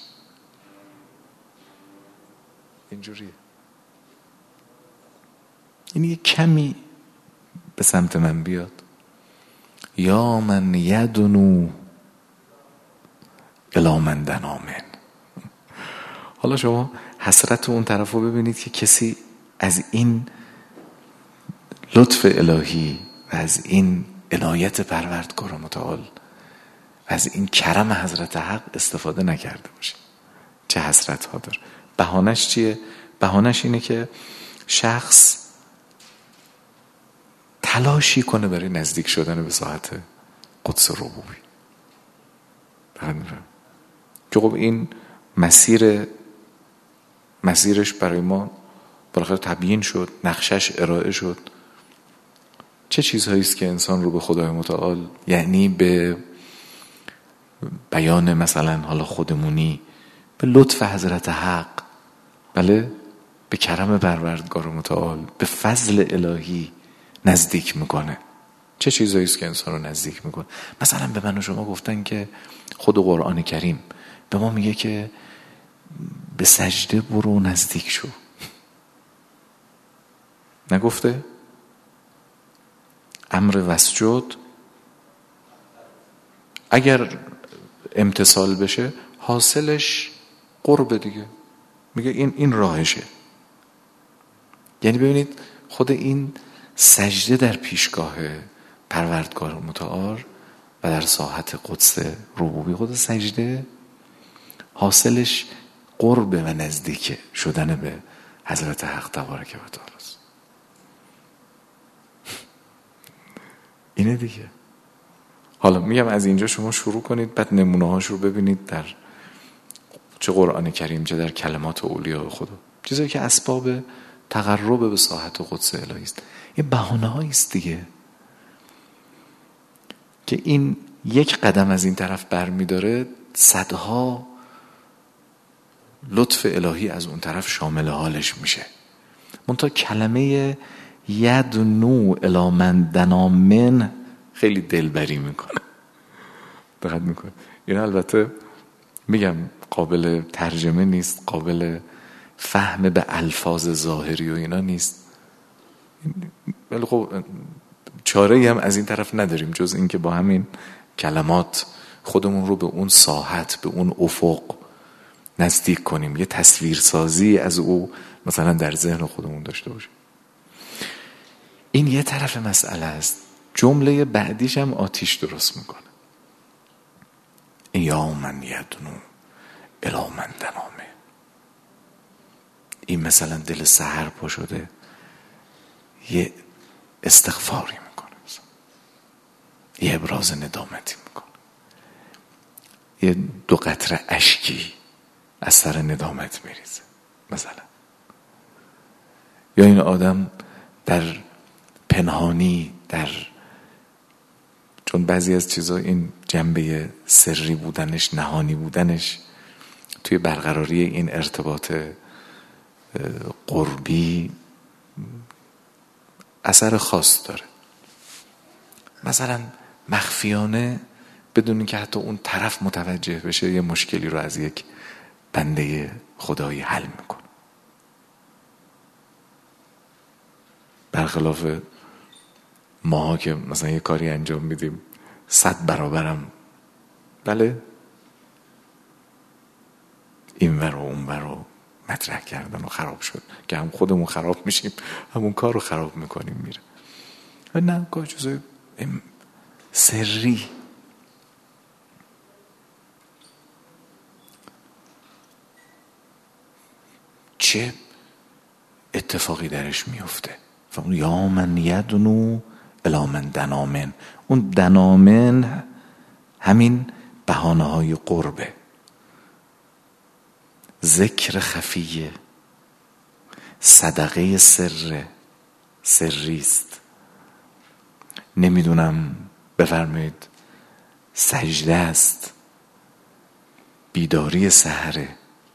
اینجوریه. این یک کمی به سمت من بیاد. یا من یدنو الی من دنا من. حالا شما حسرت اون طرف رو ببینید که کسی از این لطف الهی و از این عنایت پروردگار متعال، از این کرم حضرت حق استفاده نکرده باشه. چه حسرت ها داره. بهانش چیه؟ بهانش اینه که شخص تلاشی کنه برای نزدیک شدن به ساحت قدس ربوبی. که خب این مسیر مسیرش برای ما بالاخره تبیین شد، نقشش ارائه شد. چه چیزهایی است که انسان رو به خدای متعال، یعنی به بیان مثلا حالا خودمونی، به لطف حضرت حق، بله، به کرم پروردگار متعال، به فضل الهی نزدیک میکنه. چه چیزایی است که انسان رو نزدیک میکنه؟ مثلا به من و شما گفتن که خود قرآن کریم به ما میگه که به سجده برو نزدیک شو. نگفته؟ امر وسجد اگر امتثال بشه حاصلش قرب دیگه. میگه این این راهشه. یعنی ببینید خود این سجده در پیشگاه پروردگار متعال و در ساحت قدس ربوبی، خود سجده حاصلش قرب و نزدیک شدن به حضرت حق تبارک و تعالی است. اینه دیگه. حالا میگم از اینجا شما شروع کنید، بعد نمونه هاش رو ببینید در چه قرآن کریم چه در کلمات اولیاء خدا، چیزایی که اسباب تقرب به ساحت قدس الهی است. این بهانه هایی است دیگه که این یک قدم از این طرف برمیداره، صدها لطف الهی از اون طرف شامل حالش میشه. منتها کلمه یدنو الی من دنا من خیلی دلبری میکنه. دقت میکنه. این البته میگم قابل ترجمه نیست، قابل فهم به الفاظ ظاهری و اینا نیست، ولی خب چاره‌ای هم از این طرف نداریم جز این که با همین کلمات خودمون رو به اون ساحت، به اون افق نزدیک کنیم، یه تصویرسازی از او مثلا در ذهن خودمون داشته باشیم. این یه طرف مسئله است. جمله بعدیش هم آتیش درست میکنه. یا من یدنو الی من دنامه. این مثلا دل سحر پا شده یه استغفاری میکنه، مثلا یه ابراز ندامتی میکنه، یه دو قطره اشکی از سر ندامت میریزه مثلا. یا این آدم در پنهانی، در چون بعضی از چیزا این جنبه سری بودنش، نهانی بودنش توی برقراری این ارتباط قربی اثر خاص داره. مثلا مخفیانه بدون که حتی اون طرف متوجه بشه یه مشکلی رو از یک بنده خدایی حل میکنه، برخلاف ماها که مثلا یه کاری انجام میدیم صد برابرم بله این ور و اون ور رو مطرح کردن و خراب شد که هم خودمون خراب میشیم همون کار رو خراب میکنیم میره. و نه گاه جزای سری چه اتفاقی درش میفته. یا من یدنو الی من دنامن. اون دنامن همین بهانه های قربه، ذکر خفیه، صدقه سر سریست، نمیدونم بفرمایید سجده است، بیداری سحره،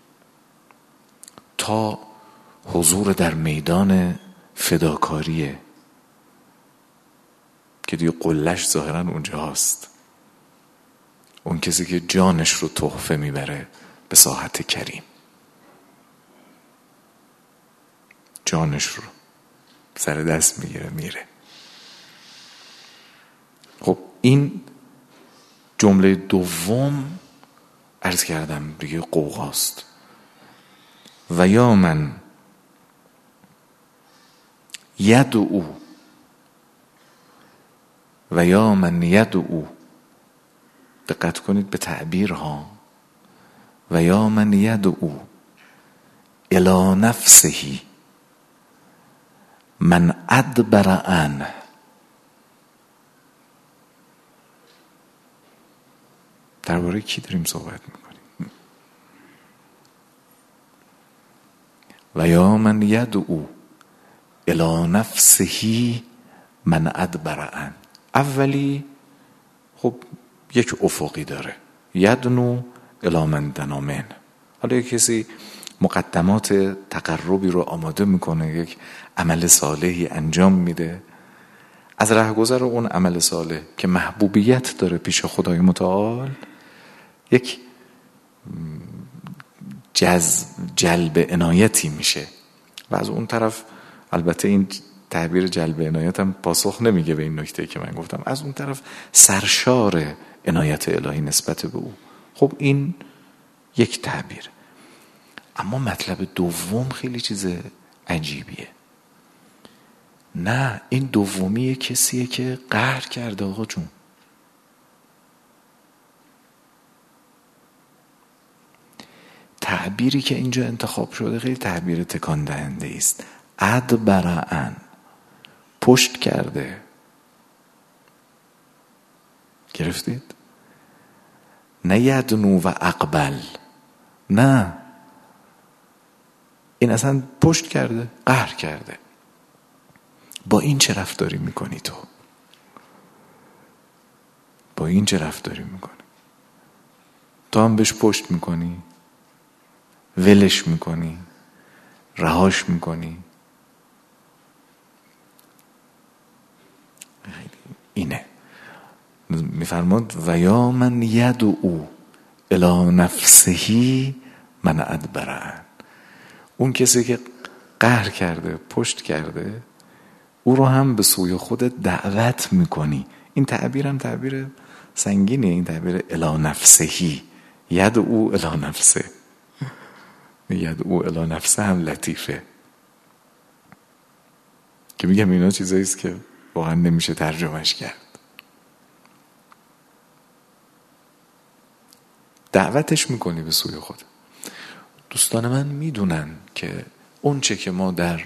تا حضور در میدان فداکاریه که دیگه قلش ظاهرا اونجا هست، اون کسی که جانش رو تحفه میبره به ساحت کریم، جانش رو سر دست میگیره میره. خب این جمله دوم عرض کردم دیگه قوقاست. و یا من یدعو و یا من یدعو، دقت کنید به تعبیرها، و یا من یدعو الی نفسه من ادبر عنه. درباره کی داریم صحبت میکنیم؟ و یا من یدعو الی نفسه من ادبر عنه. اولی خب یک افقی داره، یدنو الی من دنامن. حالا یک کسی مقدمات تقربی رو آماده میکنه، یک عمل صالحی انجام میده، از رهگذر اون عمل صالح که محبوبیت داره پیش خدای متعال، یک جذب جلب عنایتی میشه. و از اون طرف البته این تعبیر جلب عنایت هم پاسخ نمیگه به این نکته که من گفتم، از اون طرف سرشار عنایت الهی نسبت به او. خب این یک تعبیر. اما مطلب دوم خیلی چیز عجیبیه. نه، این دومیه کسیه که قهر کرده آقا جون. تعبیری که اینجا انتخاب شده خیلی تعبیر تکان دهنده است. ادبرعن، پشت کرده. گرفتید؟ نه یدنو و اقبل، نه، این اصلا پشت کرده، قهر کرده. با این چه رفتاری میکنی تو؟ با این چه رفتاری میکنی؟ تو هم بهش پشت میکنی، ولش میکنی، رهاش میکنی. اینه میفرماد و یا من یدعو الی نفسه من ادبرن. اون کسی که قهر کرده، پشت کرده، او رو هم به سوی خودت دعوت میکنی. این تعبیر هم تعبیر سنگینه، این تعبیر الی نفسه، یدعو الی نفسه. یدعو الی نفسه هم لطیفه که میگم اینا چیزاییست که واقعا نمیشه ترجمهش کرد. دعوتش میکنی به سوی خود. دوستان من میدونن که اون چه که ما در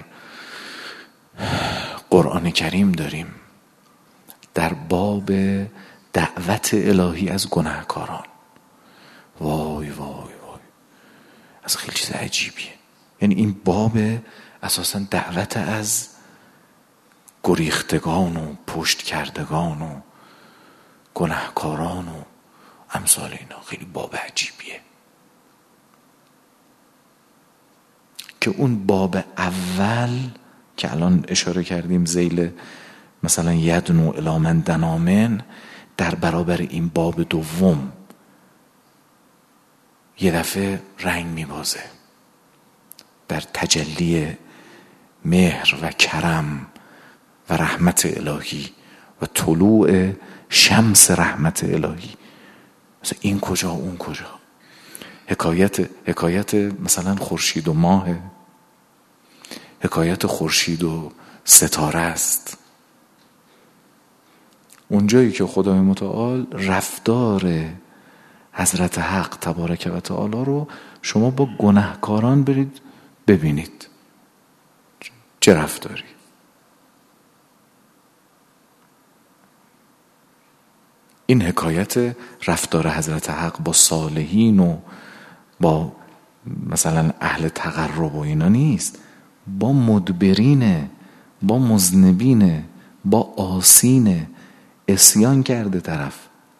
قرآن کریم داریم در باب دعوت الهی از گناهکاران، وای وای وای، از خیلی چیز عجیبیه. یعنی این باب اساسا دعوت از گریختگان و پشت کردگان و گناهکاران و امثال اینا، خیلی باب عجیبیه که اون باب اول که الان اشاره کردیم ذیل مثلا یدنو الی من دنامن، در برابر این باب دوم یه دفعه رنگ میبازه در تجلی مهر و کرم و رحمت الهی و طلوع شمس رحمت الهی. مثلا این کجا اون کجا، حکایت حکایت مثلا خورشید و ماه، حکایت خورشید و ستاره است. اونجایی که خدای متعال رفتار حضرت حق تبارک و تعالی رو شما با گناهکاران برید ببینید چه رفتاری. این حکایت رفتار حضرت حق با صالحین و با مثلا اهل تقرب و اینا نیست، با مدبرینه، با مذنبینه، با آسینه، عصیان کرده طرف.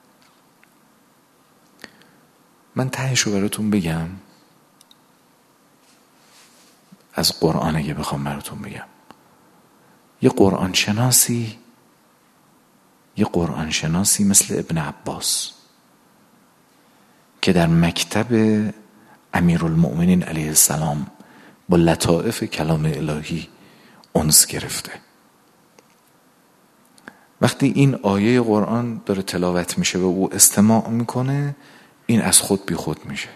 من تهشو براتون بگم، از قرآن اگه بخوام براتون بگم، یه قرآن شناسی یه قرآن شناسی مثل ابن عباس که در مکتب امیرالمؤمنین علیه السلام با لطائف کلام الهی انس گرفته، وقتی این آیه قرآن داره تلاوت میشه و او استماع میکنه، این از خود بی خود میشه.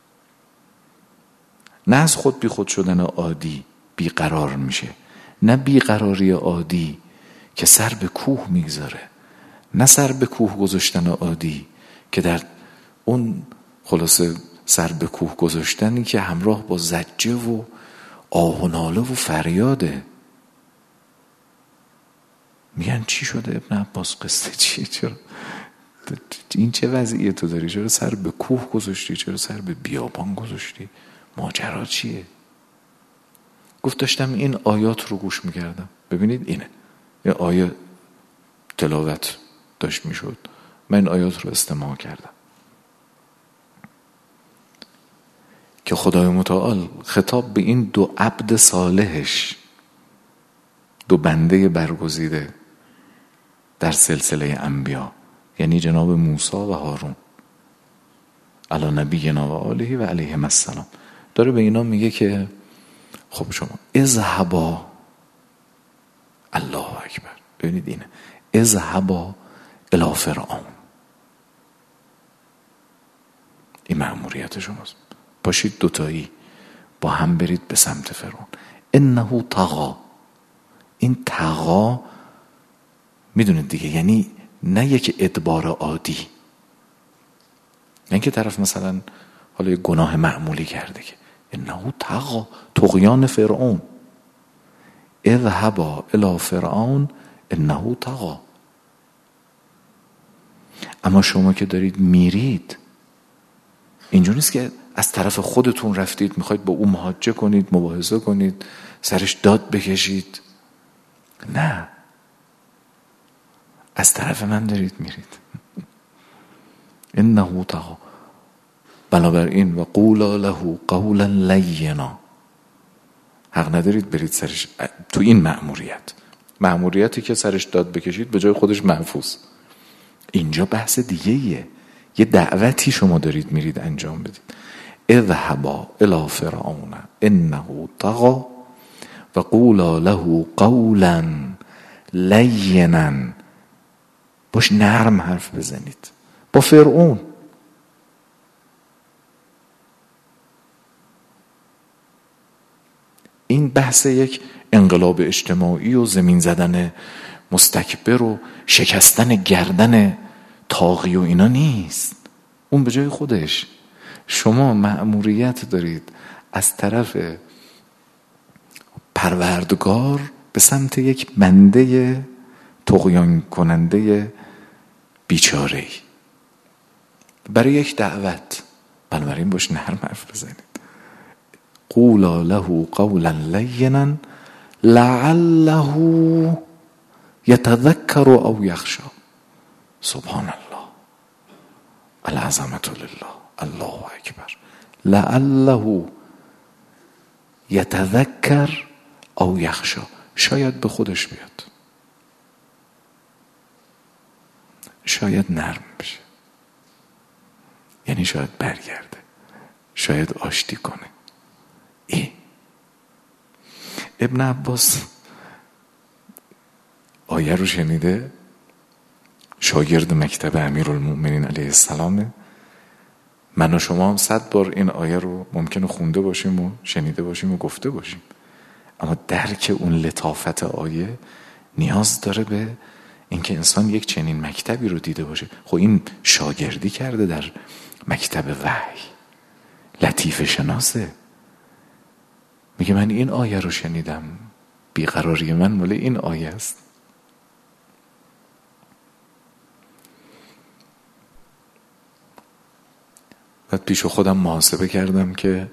نه از خود بی خود شدن عادی بیقرار میشه، نه بیقراری عادی که سر به کوه میگذاره، نه سر به کوه گذاشتن عادی که در اون خلاصه سر به کوه گذاشتنی که همراه با زجه و آه و ناله و فریاده. میگن چی شده ابن عباس، قصه چیه، چرا این چه وضعیه تو داری، چرا سر به کوه گذاشتی، چرا سر به بیابان گذاشتی، ماجرا چیه؟ گفت داشتم این آیات رو گوش میکردم. ببینید اینه، یه آیه تلاوت داشت میشد، من این آیات رو استماع کردم که خدای متعال خطاب به این دو عبد صالحش، دو بنده برگزیده در سلسله انبیا، یعنی جناب موسی و هارون علی نبینا و آله و علیهم السلام. داره به اینا میگه که خب شما اذهبا، الله اکبر، ببینید اینه، اذهبا الی فرعون، این مأموریت شماست، پاشید دوتایی با هم برید به سمت فرعون. انه طغی، این طغا میدونید دیگه، یعنی نه یک ادبار عادی، نه که طرف مثلا حالا یه گناه معمولی کرده، که انه طغی، طغیان فرعون، اذهبا الی فرعون انه طغی. اما شما که دارید میرید، اینجوری نیست که از طرف خودتون رفتید میخواید با او محاجه کنید، مباحثه کنید، سرش داد بکشید، نه، از طرف من دارید میرید. انه طغی، بنابراین و قولا له قولا لینا، حق ندارید برید سرش تو این مأموریت، مأموریتی که سرش داد بکشید به جای خودش محفوظ. اینجا بحث دیگه ایه، یه دعوتی شما دارید میرید انجام بدید. اذهبا الی فرعون انه طغی و قولا له قولا لینا، باش نرم حرف بزنید با فرعون. این بحث یک انقلاب اجتماعی و زمین زدن مستکبر و شکستن گردن طاغی و اینا نیست، اون به جای خودش. شما مأموریت دارید از طرف پروردگار به سمت یک بنده طغیان کننده بیچاره برای یک دعوت، بنابراین باش نرم حرف بزنید. قولا له قولا لینا لعله یتذکر او یخشی. سبحان الله، العظمة لله، الله اکبر. لعله یتذکر او یخشی، شاید به خودش بیاد، شاید نرم بشه، یعنی شاید برگرده، شاید آشتی کنه. ای ابن عباس آیه رو شنیده، شاگرد مکتب امیرالمؤمنین علیه السلام. من و شما هم صد بار این آیه رو ممکنه خونده باشیم و شنیده باشیم و گفته باشیم، اما درک اون لطافت آیه نیاز داره به اینکه انسان یک چنین مکتبی رو دیده باشه. خب این شاگردی کرده در مکتب وحی، لطیفه شناسه، میگه من این آیه رو شنیدم، بیقراری من مال این آیه است. بعد پیش خودم محاسبه کردم که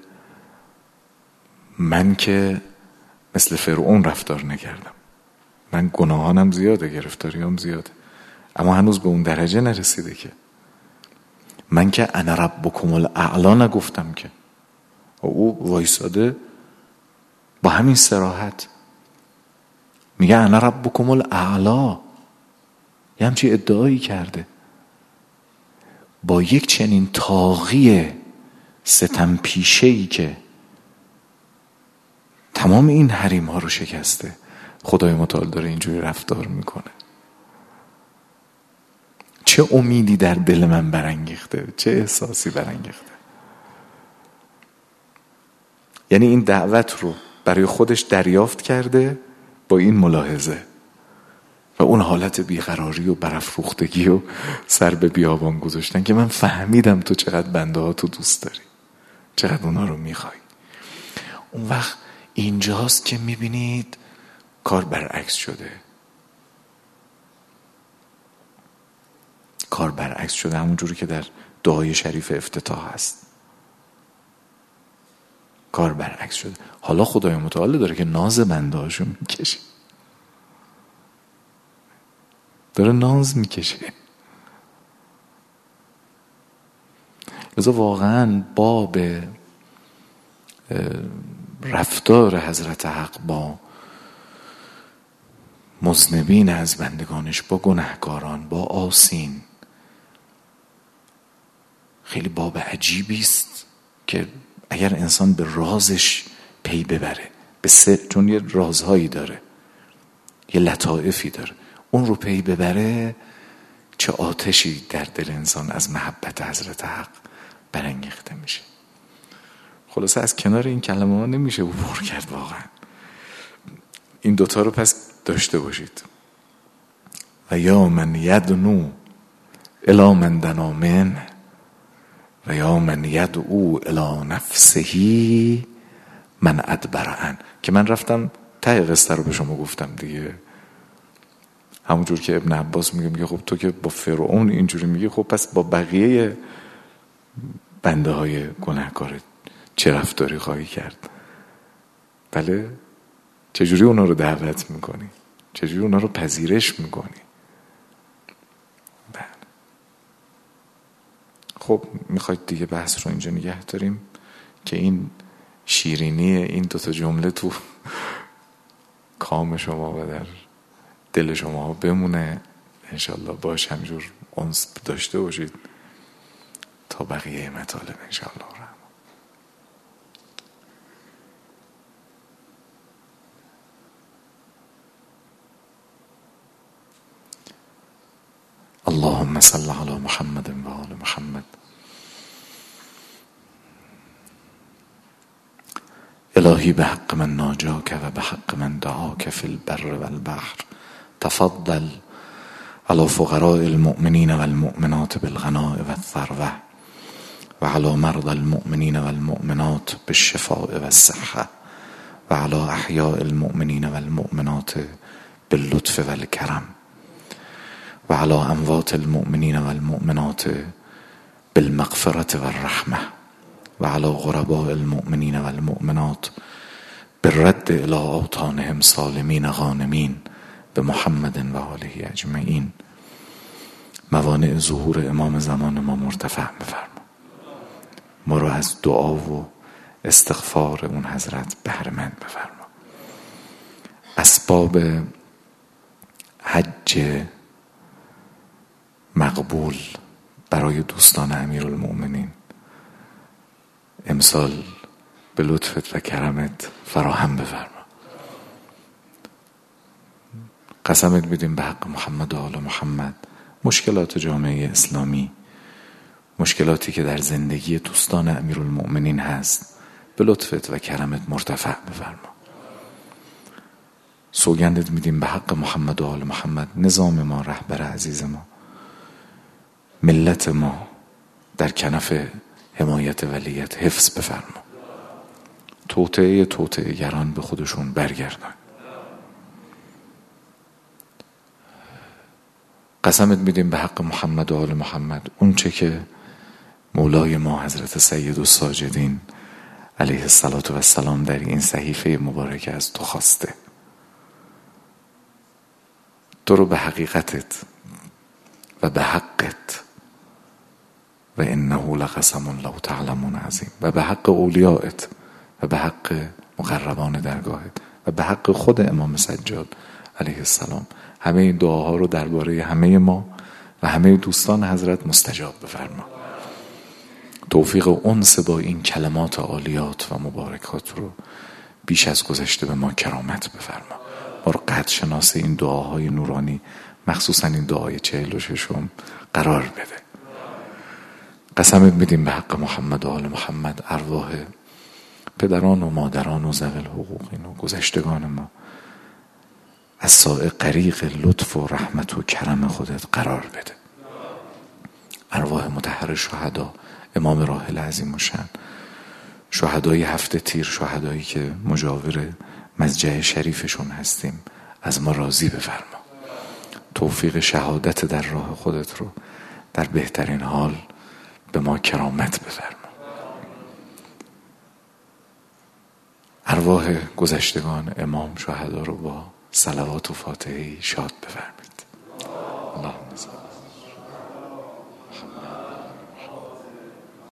من که مثل فرعون رفتار نکردم، من گناهانم زیاده، گرفتاریام زیاده، اما هنوز به اون درجه نرسیده که من که انا ربکم الاعلی نگفتم، که او وایساده با همین صراحت میگه انا ربکم الاعلی، یه همچی ادعایی کرده با یک چنین طاغی ستم پیشه‌ای که تمام این حریم ها رو شکسته. خدای متعال داره اینجوری رفتار میکنه. چه امیدی در دل من برانگیخته، چه احساسی برانگیخته. یعنی این دعوت رو برای خودش دریافت کرده با این ملاحظه و اون حالت بیقراری و برافروختگی و سر به بیابان گذاشتن که من فهمیدم تو چقدر بنده ها تو دوست داری، چقدر اونا رو میخوای. اون وقت اینجاست که میبینید کار برعکس شده، کار برعکس شده، همون جوری که در دعای شریف افتتاح هست. کار برعکس شده. حالا خدای متعال داره که ناز بنده هاشو میکشه، داره ناز میکشه. لذا واقعا باب رفتار حضرت حق با مذنبین از بندگانش، با گناهکاران، با آسین. خیلی باب عجیبی است که اگر انسان به رازش پی ببره، به سر، چون یه رازهایی داره، یه لطائفی داره، اون رو پی ببره، چه آتشی در دل انسان از محبت حضرت حق برانگیخته میشه. خلاصه از کنار این کلمه ها نمیشه عبور کرد واقعا. این دوتا رو پس داشته باشید. و یا من یدنو الی من دنا منه و یا من یدعو الی نفسه من ادبر عن، که من رفتم ته قصه رو به شما گفتم دیگه. همونجور که ابن عباس میگه میگه خب تو که با فرعون اینجوری میگی، خب پس با بقیه بنده های گناهکار چه رفتاری خواهی کرد؟ بله، چجوری اونا رو دعوت میکنی؟ چجوری اونا رو پذیرش میکنی؟ بله. خب میخواید دیگه بحث رو اینجا نگه داریم که این شیرینی این دوتا جمله تو کام شما و در دل شما بمونه انشالله. باش همجور انس داشته باشید تا بقیه مطالب انشالله. اللهم صل على محمد و آل محمد. الهی به حق من ناجاک و به حق من دعاک فی البر و البحر تفضل على فقراء المؤمنین و المؤمنات بالغناء و الثروة و على مرضى المؤمنین و المؤمنات بالشفاء و الصحة و على احیاء المؤمنین و المؤمنات باللطف و الکرم و على اموات المؤمنین و المؤمنات بالمغفرة و الرحمة و على غرباء المؤمنین و المؤمنات بالرد الى اوطانهم سالمین غانمین به محمد و آله اجمعین. موانع ظهور امام زمان ما مرتفع بفرما. ما رو از دعا و استغفار اون حضرت بهره‌مند بفرما. اسباب حج مقبول برای دوستان امیرالمؤمنین امسال به لطفت و کرمت فراهم بفرما. قسمت میدیم به حق محمد و آل محمد مشکلات جامعه اسلامی، مشکلاتی که در زندگی دوستان امیرالمؤمنین هست، به لطفت و کرمت مرتفع بفرما. سوگندت میدیم به حق محمد و آل محمد نظام ما، رهبر عزیز ما، ملت ما در کنف حمایت ولیت حفظ بفرما. توطئه توطئه گران به خودشون برگردان. قسمت میدیم به حق محمد و آل محمد اون چه که مولای ما حضرت سید الساجدین علیه السلام در این صحیفه مبارکه از تو خواسته، تو رو به حقیقتت و به حقت و انه لقسم لو تعلمون عظیم و به حق اولیائت و به حق مقربان درگاهت و به حق خود امام سجاد علیه السلام همه این دعاها رو درباره همه ما و همه دوستان حضرت مستجاب بفرما. توفیق انس با این کلمات عالیات و مبارکات رو بیش از گذشته به ما کرامت بفرما. ما رو قدر شناس این دعاهای نورانی، مخصوصا این دعای چهل و ششم قرار بده. قسمت میدیم به حق محمد و آل محمد ارواح پدران و مادران و ذوی الحقوقین و گذشتگان ما از سائق غریق لطف و رحمت و کرم خودت قرار بده. ارواح مطهر شهدا، امام راحل عظیم الشأن، شهدای هفته تیر، شهدایی که مجاور مضجع شریفشون هستیم، از ما راضی بفرما. توفیق شهادت در راه خودت رو در بهترین حال به ما کرامت بفرما. ارواح گذشتگان امام شهدا رو با صلوات و فاتحه شاد بفرمید.